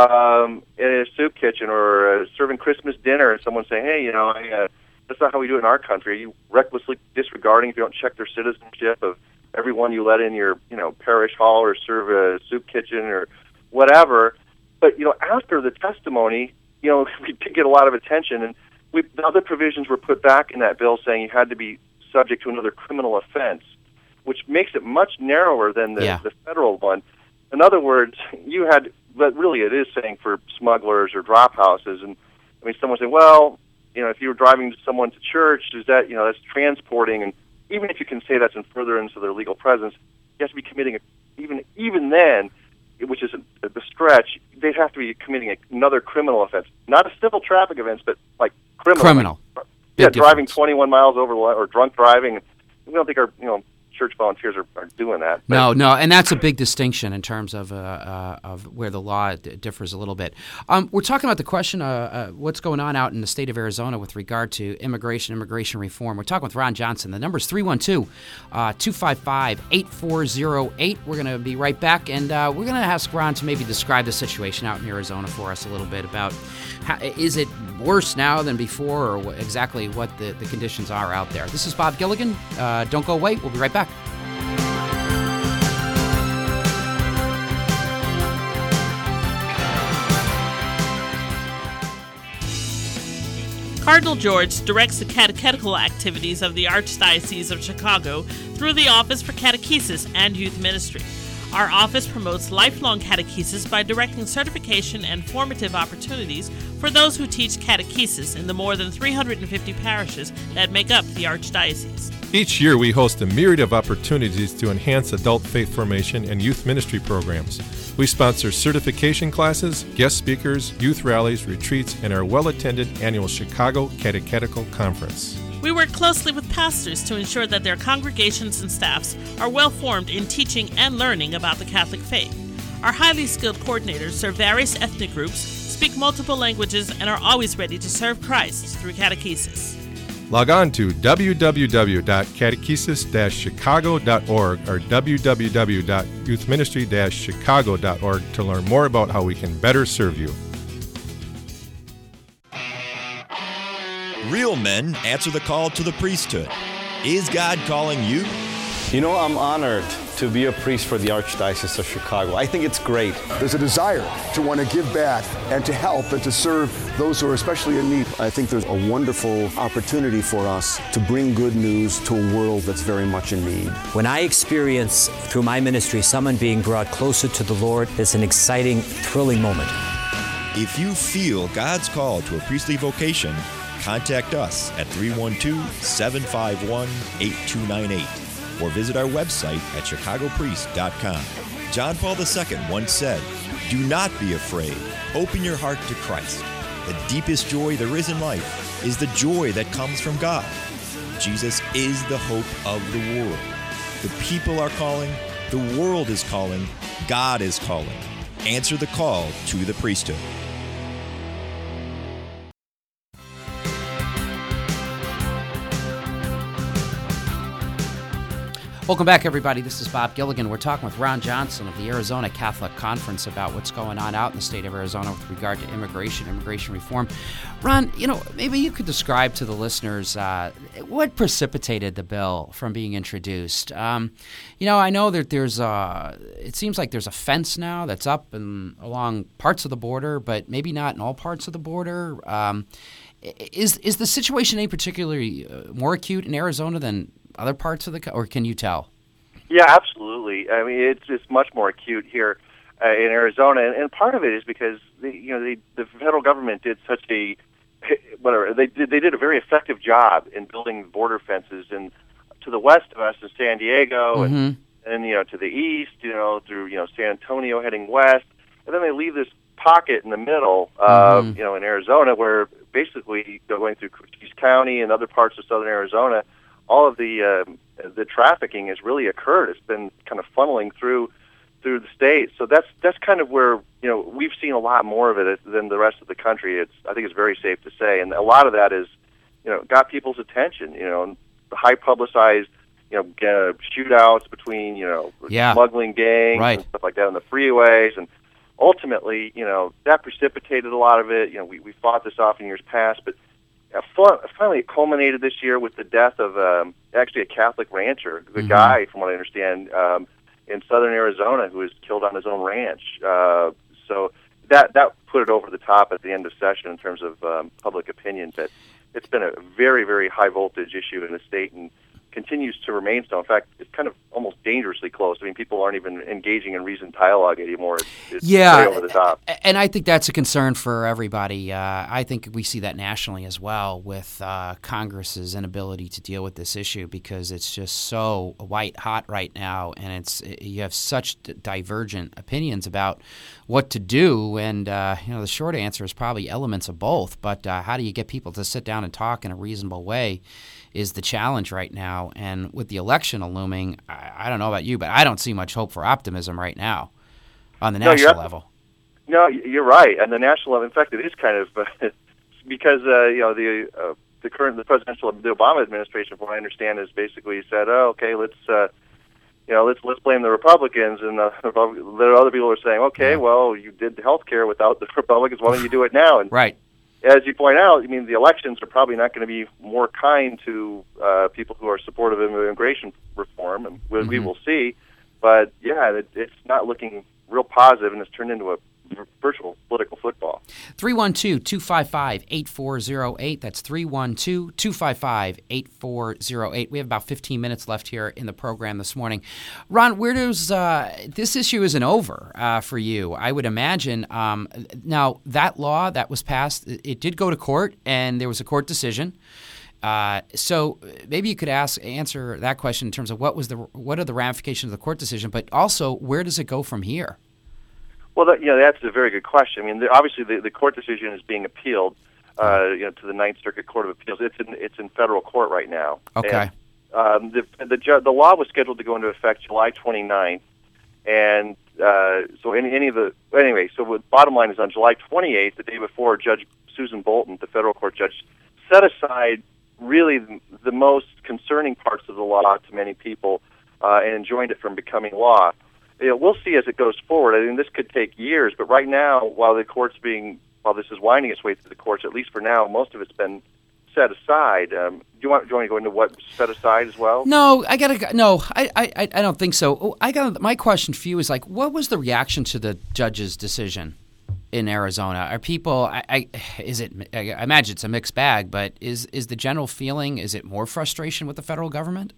S10: um, in a soup kitchen or uh, serving Christmas dinner and someone's saying, hey, you know, I, uh, that's not how we do it in our country. Are you recklessly disregarding if you don't check their citizenship of everyone you let in your, you know, parish hall or serve a soup kitchen or whatever? But, you know, after the testimony, you know, we did get a lot of attention, and we, the other provisions were put back in that bill saying you had to be subject to another criminal offense, which makes it much narrower than the,
S3: yeah.
S10: the federal one. In other words, you had, but really it is saying for smugglers or drop houses, and I mean, someone say, well, you know, if you were driving someone to church, is that, you know, that's transporting, and even if you can say that's in furtherance of their legal presence, you have to be committing, a, even even then, which is a, a stretch, they'd have to be committing another criminal offense, not a civil traffic offense, but like criminal.
S3: Criminal.
S10: Yeah,
S3: Big
S10: driving
S3: difference.
S10: twenty-one miles over the line or drunk driving. We don't think our, you know, church volunteers are, are doing that. But
S3: No, no, and that's a big distinction in terms of uh, uh, of where the law d- differs a little bit. Um, we're talking about the question, uh, uh, what's going on out in the state of Arizona with regard to immigration, immigration reform. We're talking with Ron Johnson. The number's three one two, two five five, eight four zero eight. We're going to be right back, and uh, we're going to ask Ron to maybe describe the situation out in Arizona for us a little bit about how, is it worse now than before, or what, exactly what the, the conditions are out there. This is Bob Gilligan. Uh, don't go away. We'll be right back.
S11: Cardinal George directs the catechetical activities of the Archdiocese of Chicago through the Office for Catechesis and Youth Ministry. Our office promotes lifelong catechesis by directing certification and formative opportunities for those who teach catechesis in the more than three hundred fifty parishes that make up the Archdiocese.
S12: Each year we host a myriad of opportunities to enhance adult faith formation and youth ministry programs. We sponsor certification classes, guest speakers, youth rallies, retreats, and our well-attended annual Chicago Catechetical Conference.
S11: We work closely with pastors to ensure that their congregations and staffs are well-formed in teaching and learning about the Catholic faith. Our highly skilled coordinators serve various ethnic groups, speak multiple languages, and are always ready to serve Christ through catechesis.
S12: Log on to w w w dot catechesis dash chicago dot org or w w w dot youth ministry dash chicago dot org to learn more about how we can better serve you.
S13: Real men answer the call to the priesthood. Is God calling you?
S14: You know, I'm honored to be a priest for the Archdiocese of Chicago. I think it's great.
S15: There's a desire to want to give back and to help and to serve those who are especially in need.
S14: I think there's a wonderful opportunity for us to bring good news to a world that's very much in need.
S16: When I experience through my ministry someone being brought closer to the Lord, it's an exciting, thrilling moment.
S13: If you feel God's call to a priestly vocation, contact us at three one two, seven five one, eight two nine eight or visit our website at chicago priest dot com. John Paul the Second once said, "Do not be afraid. Open your heart to Christ. The deepest joy there is in life is the joy that comes from God. Jesus is the hope of the world. The people are calling, the world is calling, God is calling. Answer the call to the priesthood."
S3: Welcome back, everybody. This is Bob Gilligan. We're talking with Ron Johnson of the Arizona Catholic Conference about what's going on out in the state of Arizona with regard to immigration, immigration reform. Ron, you know, maybe you could describe to the listeners uh, what precipitated the bill from being introduced. Um, you know, I know that there's a, it seems like there's a fence now that's up and along parts of the border, but maybe not in all parts of the border. Um, is is the situation any particularly uh, more acute in Arizona than other parts of the country, or can you tell?
S10: Yeah, absolutely. I mean, it's it's much more acute here uh, in Arizona, and, and part of it is because the, you know they, the federal government did such a whatever they did they did a very effective job in building border fences and to the west of us in San Diego,
S3: mm-hmm.
S10: and and you know to the east, you know through you know San Antonio heading west, and then they leave this pocket in the middle, uh,
S3: mm-hmm.
S10: you know, in Arizona where basically going through Cochise County and other parts of southern Arizona, all of the uh, the trafficking has really occurred. It's been kind of funneling through through the state. So that's that's kind of where you know we've seen a lot more of it than the rest of the country. It's I think it's very safe to say, and a lot of that is you know got people's attention. You know, high publicized you know uh, shootouts between you know
S3: yeah.
S10: smuggling gangs
S3: right.
S10: and stuff like that on the freeways, and ultimately you know that precipitated a lot of it. You know, we we fought this off in years past, but finally, it culminated this year with the death of um, actually a Catholic rancher, the
S3: mm-hmm.
S10: guy, from what I understand, um, in southern Arizona who was killed on his own ranch. Uh, so that that put it over the top at the end of session in terms of um, public opinion. That it's been a very, very high voltage issue in the state and continues to remain so. In fact, it's kind of almost dangerously close. I mean, people aren't even engaging in reasoned dialogue anymore. It's, it's
S3: yeah,
S10: way over the top.
S3: And I think that's a concern for everybody. Uh, I think we see that nationally as well with uh, Congress's inability to deal with this issue because it's just so white hot right now, and it's you have such divergent opinions about what to do. And uh, you know, the short answer is probably elements of both. But uh, how do you get people to sit down and talk in a reasonable way is the challenge right now. And with the election looming, I, I don't know about you, but I don't see much hope for optimism right now on the
S10: no,
S3: national level.
S10: No, you're right. And the national level, in fact, it is kind of uh, because uh, you know the uh, the current the presidential the Obama administration, from what I understand, has basically said, "Oh, okay, let's uh, you know let's let's blame the Republicans," and uh, there other people are saying, "Okay, yeah. well, you did the health care without the Republicans. Why don't you do it now?" And
S3: right.
S10: As you point out, I mean, the elections are probably not going to be more kind to uh, people who are supportive of immigration reform, and we, mm-hmm. we will see. But, yeah, it, it's not looking real positive, and it's turned into a virtual political football.
S3: three one two, two five five, eight four zero eight. That's three one two, two five five, eight four zero eight. We have about fifteen minutes left here in the program this morning. Ron, where does uh, this issue isn't over uh, for you? I would imagine. Um, now, that law that was passed, it did go to court, and there was a court decision. Uh, so maybe you could ask answer that question in terms of what was the what are the ramifications of the court decision, but also where does it go from here?
S10: Well, that, you know, that's a very good question. I mean, the, obviously, the, the court decision is being appealed, uh, you know, to the Ninth Circuit Court of Appeals. It's in it's in federal court right now.
S3: Okay.
S10: And, um, the the ju- the law was scheduled to go into effect July twenty-ninth, and uh, so any any of the anyway. So the bottom line is on July twenty-eighth, the day before, Judge Susan Bolton, the federal court judge, set aside really the, the most concerning parts of the law to many people, uh, and enjoined it from becoming law. You know, we'll see as it goes forward. I mean, this could take years, but right now, while the court's being, while this is winding its way through the courts, at least for now, most of it's been set aside. Um, do you want? Do you want to go into what set aside as well?
S3: No, I gotta. No, I, I, I don't think so. I got. My question for you is like, what was the reaction to the judge's decision in Arizona? Are people? I, I is it? I imagine it's a mixed bag, but is is the general feeling? Is it more frustration with the federal government?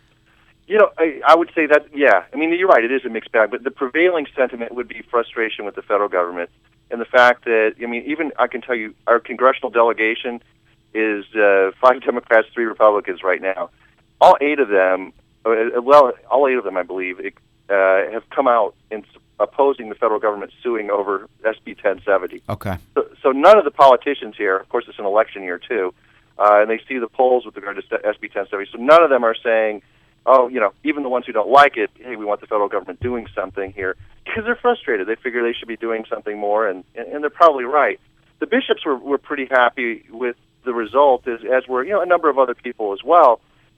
S10: You know, I, I would say that, yeah. I mean, you're right, it is a mixed bag, but the prevailing sentiment would be frustration with the federal government and the fact that, I mean, even, I can tell you, our congressional delegation is uh, five Democrats, three Republicans right now. All eight of them, uh, well, all eight of them, I believe, uh, have come out in opposing the federal government suing over S B ten seventy.
S3: Okay.
S10: So, so none of the politicians here, of course, it's an election year, too, uh, and they see the polls with regard to S B ten seventy, so none of them are saying, oh, you know, even the ones who don't like it, hey, we want the federal government doing something here, because they're frustrated. They figure they should be doing something more, and, and they're probably right. The bishops were, were pretty happy with the result, as, as were, you know, a number of other people as well.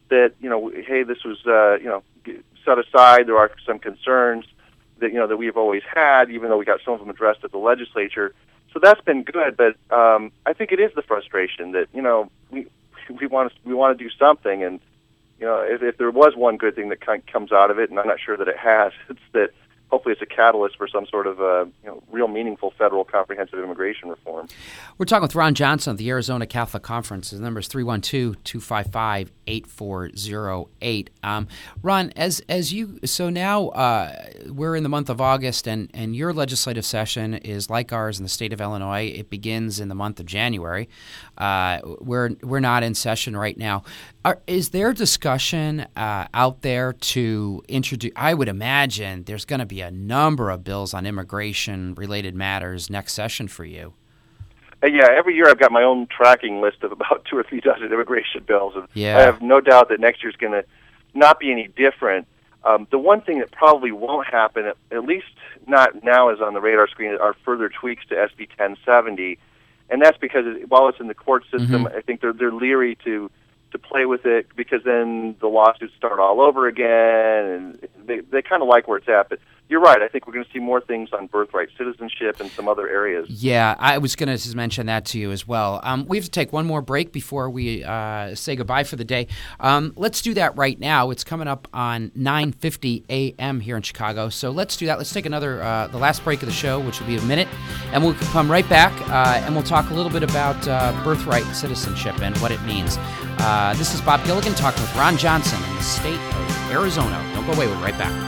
S10: that, you know, hey, this was, uh, you know, set aside. There are some concerns that, you know, that we've always had, even though we got some of them addressed at the legislature. So that's been good, but um, I think it is the frustration that, you know, we we want to we want to do something, and you know, if, if there was one good thing that kind of comes out of it, and I'm not sure that it has, it's that hopefully it's a catalyst for some sort of uh, you know, real meaningful federal comprehensive immigration reform.
S3: We're talking with Ron Johnson of the Arizona Catholic Conference. His number is three one two, two five five, eight four zero eight. Um, Ron, as as you so now uh, we're in the month of August, and, and your legislative session is like ours in the state of Illinois. It begins in the month of January. Uh, we're we're not in session right now. Are, is there discussion uh, out there to introduce? I would imagine there's going to be a number of bills on immigration-related matters next session for you.
S10: Uh, yeah, every year I've got my own tracking list of about two or three dozen immigration bills, and
S3: yeah.
S10: I have no doubt that next year's going to not be any different. Um, the one thing that probably won't happen, at, at least not now, is on the radar screen, are further tweaks to S B ten seventy, and that's because it, while it's in the court system,
S3: Mm-hmm.
S10: I think they're they're leery to to play with it, because then the lawsuits start all over again, and they they kind of like where it's at. But you're right. I think we're going to see more things on birthright citizenship and some other areas.
S3: Yeah, I was going to mention that to you as well. Um, we have to take one more break before we uh, say goodbye for the day. Um, let's do that right now. It's coming up on nine fifty a.m. here in Chicago. So let's do that. Let's take another, uh, the last break of the show, which will be a minute, and we'll come right back, uh, and we'll talk a little bit about uh, birthright citizenship and what it means. Uh, this is Bob Gilligan talking with Ron Johnson in the state of Arizona. Don't go away. We'll be right back.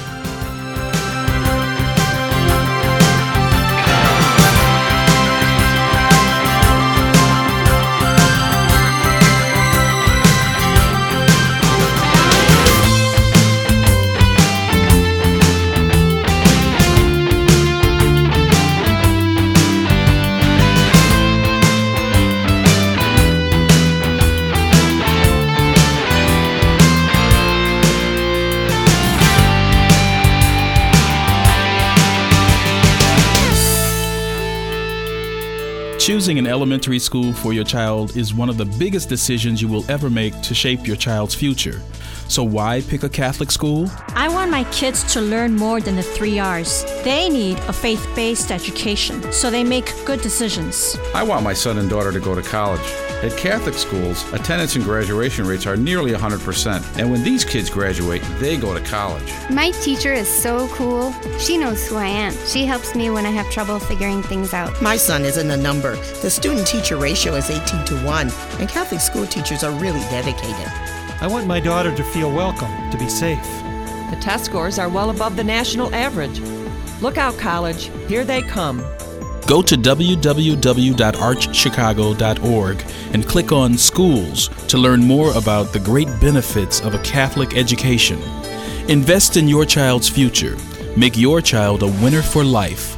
S17: Choosing an elementary school for your child is one of the biggest decisions you will ever make to shape your child's future. So why pick a Catholic school?
S18: I want my kids to learn more than the three R's. They need a faith-based education, so they make good decisions.
S19: I want my son and daughter to go to college. At Catholic schools, attendance and graduation rates are nearly one hundred percent. And when these kids graduate, they go to college.
S20: My teacher is so cool. She knows who I am. She helps me when I have trouble figuring things out.
S7: My son isn't a number. The student-teacher ratio is eighteen to one, and Catholic school teachers are really dedicated.
S21: I want my daughter to feel welcome, to be safe.
S6: The test scores are well above the national average. Look out, college. Here they come.
S17: Go to w w w dot arch chicago dot org and click on Schools to learn more about the great benefits of a Catholic education. Invest in your child's future. Make your child a winner for life.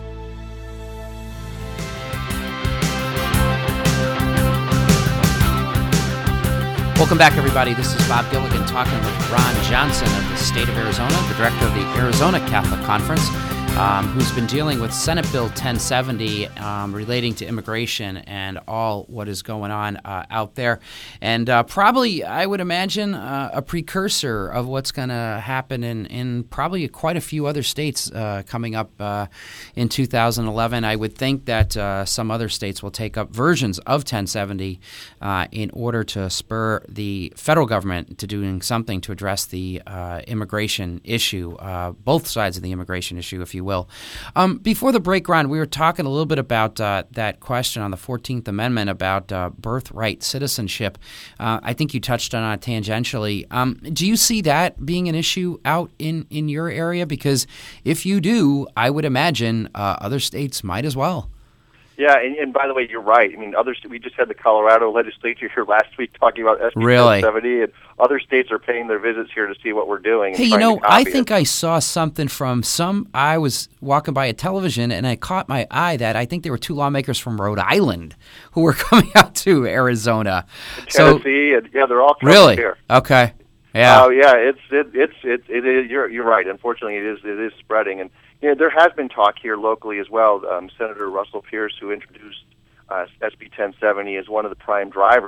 S3: Welcome back, everybody. This is Bob Gilligan talking with Ron Johnson of the state of Arizona, the director of the Arizona Catholic Conference, um, who's been dealing with Senate Bill ten seventy um, relating to immigration and all what is going on uh, out there. And uh, probably, I would imagine, uh, a precursor of what's going to happen in, in probably quite a few other states uh, coming up uh, in two thousand eleven. I would think that uh, some other states will take up versions of ten seventy uh, in order to spur the federal government to doing something to address the uh, immigration issue, uh, both sides of the immigration issue, if you will. Um, before the break, Ron, we were talking a little bit about uh, that question on the fourteenth Amendment about uh, birthright citizenship. Uh, I think you touched on it tangentially. Um, do you see that being an issue out in, in your area? Because if you do, I would imagine uh, other states might as well.
S10: Yeah, and, and by the way, you're right. I mean, others. We just had the Colorado legislature here last week talking about S B
S3: Really?
S10: ten seventy, and other states are paying their visits here to see what we're doing. and
S3: Hey, you
S10: trying
S3: know,
S10: to copy
S3: I think
S10: it.
S3: I saw something from some. I was walking by a television and I caught my eye that I think there were two lawmakers from Rhode Island who were coming out to Arizona. So
S10: Tennessee, and yeah, they're all coming
S3: really,
S10: here.
S3: okay, yeah.
S10: Oh yeah, it's it, it's it, it is. You're you're right. Unfortunately, it is it is spreading, and you know, there has been talk here locally as well. Um, Senator Russell Pierce, who introduced uh, S B ten seventy, is one of the prime drivers, and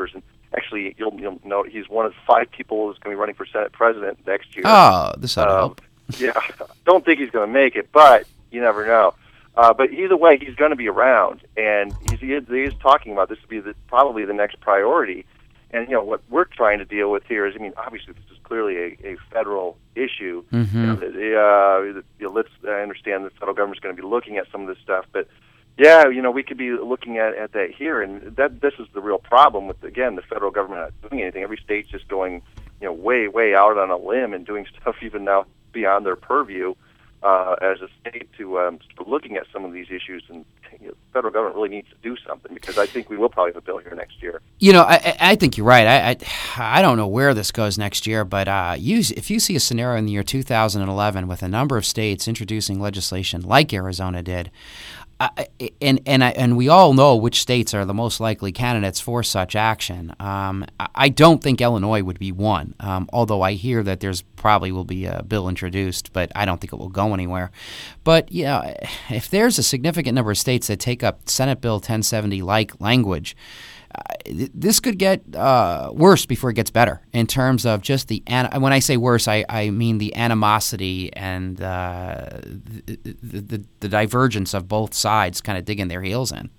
S10: Actually, you'll, you'll note he's one of five people who's going to be running for Senate president next year.
S3: Oh, this ought to
S10: um,
S3: help.
S10: Yeah, don't think he's going to make it, but you never know. Uh, but either way, he's going to be around, and he's, he, is, he is talking about this to be the, probably the next priority. And, you know, what we're trying to deal with here is, I mean, obviously this is clearly a, a federal issue.
S3: Mm-hmm.
S10: You know, the, uh, you know, let's, I understand the federal government's going to be looking at some of this stuff, but yeah, you know, we could be looking at, at that here, and that this is the real problem with, again, the federal government not doing anything. Every state's just going, you know, way, way out on a limb and doing stuff even now beyond their purview uh, as a state to um, looking at some of these issues. And you know, the federal government really needs to do something, because I think we will probably have a bill here next year.
S3: You know, I, I think you're right. I, I I don't know where this goes next year, but uh, you, if you see a scenario in the year two thousand eleven with a number of states introducing legislation like Arizona did, I, and and I, and we all know which states are the most likely candidates for such action. Um, I don't think Illinois would be one, um, although I hear that there's probably will be a bill introduced, but I don't think it will go anywhere. But yeah, if there's a significant number of states that take up Senate Bill ten seventy-like language, Uh, this could get uh, worse before it gets better in terms of just the an- – when I say worse, I, I mean the animosity and uh, the, the, the divergence of both sides kind of digging their heels in.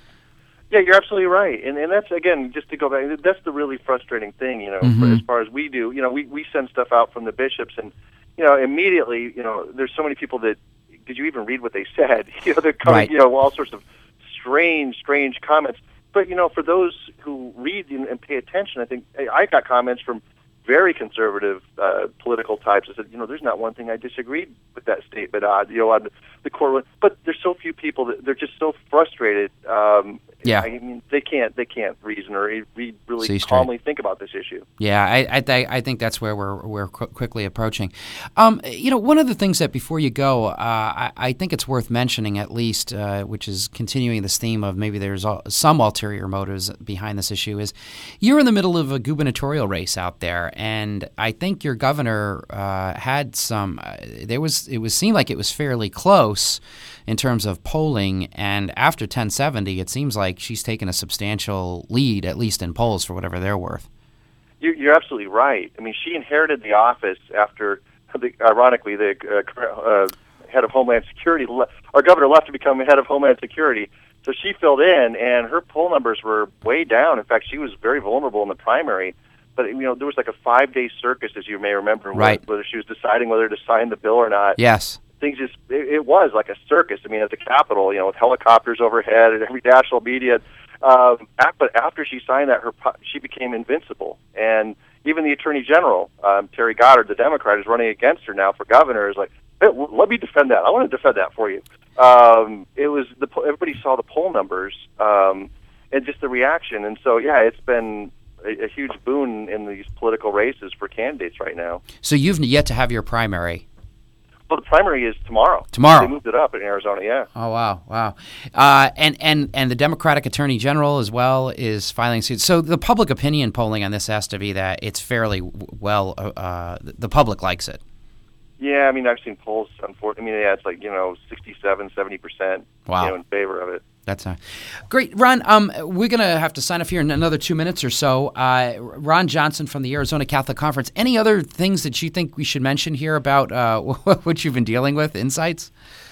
S10: Yeah, you're absolutely right. And and that's, again, just to go back, that's the really frustrating thing, you know,
S3: Mm-hmm.
S10: for, as far as we do. You know, we, we send stuff out from the bishops, and, you know, immediately, you know, there's so many people that – did you even read what they said? You know, they're coming,
S3: Right.
S10: you know, all sorts of strange, strange comments. But, you know, for those who read and, and pay attention, I think I got comments from very conservative uh, political types that said, you know, there's not one thing I disagreed with that statement on, you know, on the court. But there's so few people that they're just so frustrated. Um,
S3: Yeah.
S10: I mean, they can't they can't reason or re- really
S3: See straight.
S10: calmly think about this issue.
S3: Yeah, I I, th- I think that's where we're we're qu- quickly approaching. Um, you know, one of the things that before you go, uh, I, I think it's worth mentioning at least, uh, which is continuing this theme of maybe there's al- some ulterior motives behind this issue, is you're in the middle of a gubernatorial race out there, and I think your governor uh, had some. Uh, there was it was seemed like it was fairly close in terms of polling, and after ten seventy, it seems like she's taken a substantial lead, at least in polls, for whatever they're worth.
S10: You're, you're absolutely right. I mean, she inherited the office after, the, ironically, the uh, uh, head of Homeland Security, le- our governor left to become head of Homeland Security. So she filled in, and her poll numbers were way down. In fact, she was very vulnerable in the primary. But, you know, there was like a five-day circus, as you may remember,
S3: Right.
S10: whether, whether she was deciding whether to sign the bill or not.
S3: Yes.
S10: Things just, it, it was like a circus. I mean, at the Capitol, you know, with helicopters overhead and every national media. Um, but after she signed that, her she became invincible. And even the Attorney General, um, Terry Goddard, the Democrat, is running against her now for governor, is like, hey, let me defend that. I want to defend that for you. Um, it was the everybody saw the poll numbers um, and just the reaction. And so, yeah, it's been a, a huge boon in these political races for candidates right now.
S3: So you've yet to have your primary.
S10: Well, the primary is tomorrow.
S3: Tomorrow.
S10: They moved it up in Arizona, yeah.
S3: Oh, wow, wow. Uh, and, and, and the Democratic Attorney General as well is filing suit. So the public opinion polling on this has to be that it's fairly well, uh, the public likes it.
S10: Yeah, I mean, I've seen polls, unfortunately. I mean, yeah, it's like, you know, sixty-seven, seventy percent
S3: Wow.
S10: you know, in favor of it.
S3: That's uh, great. Ron, um, we're going to have to sign off here in another two minutes or so. Uh, Ron Johnson from the Arizona Catholic Conference. Any other things that you think we should mention here about uh, what you've been dealing with, insights?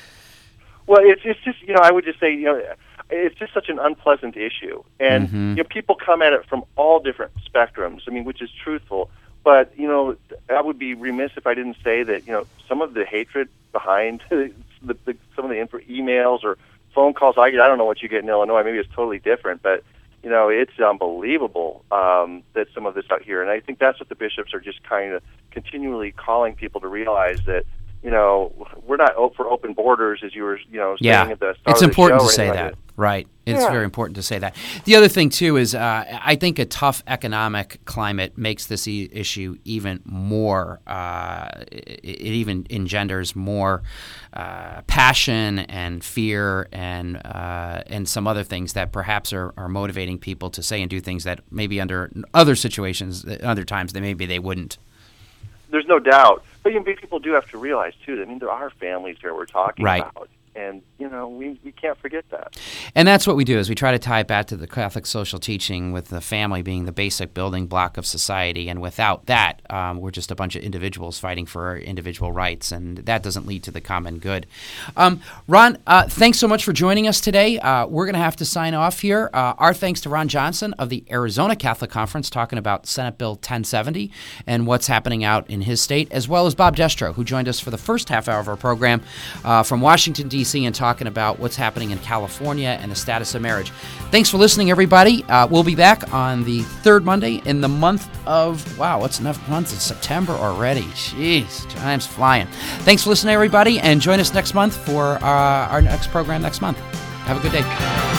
S10: Well, it's, it's just, you know, I would just say, you know, it's just such an unpleasant issue. And,
S3: Mm-hmm.
S10: you know, people come at it from all different spectrums, I mean, which is truthful. But, you know, I would be remiss if I didn't say that, you know, some of the hatred behind the, the, some of the info, emails or phone calls I get, I don't know what you get in Illinois. Maybe it's totally different, but you know, it's unbelievable um, that some of this out here. And I think that's what the bishops are just kind of continually calling people to realize that, you know, we're not op- for open borders, as you were, you know, saying
S3: Yeah,
S10: at the start
S3: it's
S10: of the
S3: important
S10: show
S3: to say
S10: like
S3: that.
S10: that.
S3: Right. It's
S10: Yeah.
S3: very important to say that. The other thing, too, is uh, I think a tough economic climate makes this e- issue even more, uh, it, it even engenders more uh, passion and fear and uh, and some other things that perhaps are, are motivating people to say and do things that maybe under other situations, other times, they maybe they wouldn't.
S10: There's no doubt. But you know, people do have to realize, too, that, I mean, there are families here we're talking
S3: Right.
S10: about. And, you know, we, we can't forget that.
S3: And that's what we do, is we try to tie it back to the Catholic social teaching, with the family being the basic building block of society. And without that, um, we're just a bunch of individuals fighting for our individual rights, and that doesn't lead to the common good. Um, Ron, uh, thanks so much for joining us today. Uh, we're going to have to sign off here. Uh, our thanks to Ron Johnson of the Arizona Catholic Conference, talking about Senate Bill ten seventy and what's happening out in his state, as well as Bob Destro, who joined us for the first half hour of our program uh, from Washington, D C, and talking about what's happening in California and the status of marriage. Thanks for listening, everybody. Uh, we'll be back on the third Monday in the month of, wow, what's enough months? It's September already. Jeez, time's flying. Thanks for listening, everybody, and join us next month for uh, our next program next month. Have a good day.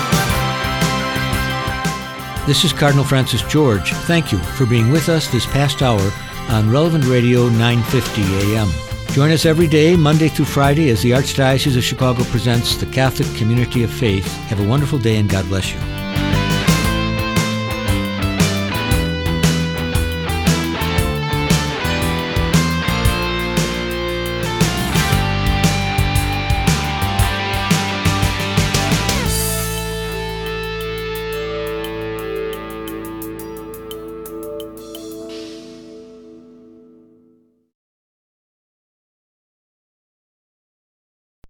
S2: This is Cardinal Francis George. Thank you for being with us this past hour on Relevant Radio nine fifty A M. Join us every day, Monday through Friday, as the Archdiocese of Chicago presents the Catholic Community of Faith. Have a wonderful day, and God bless you.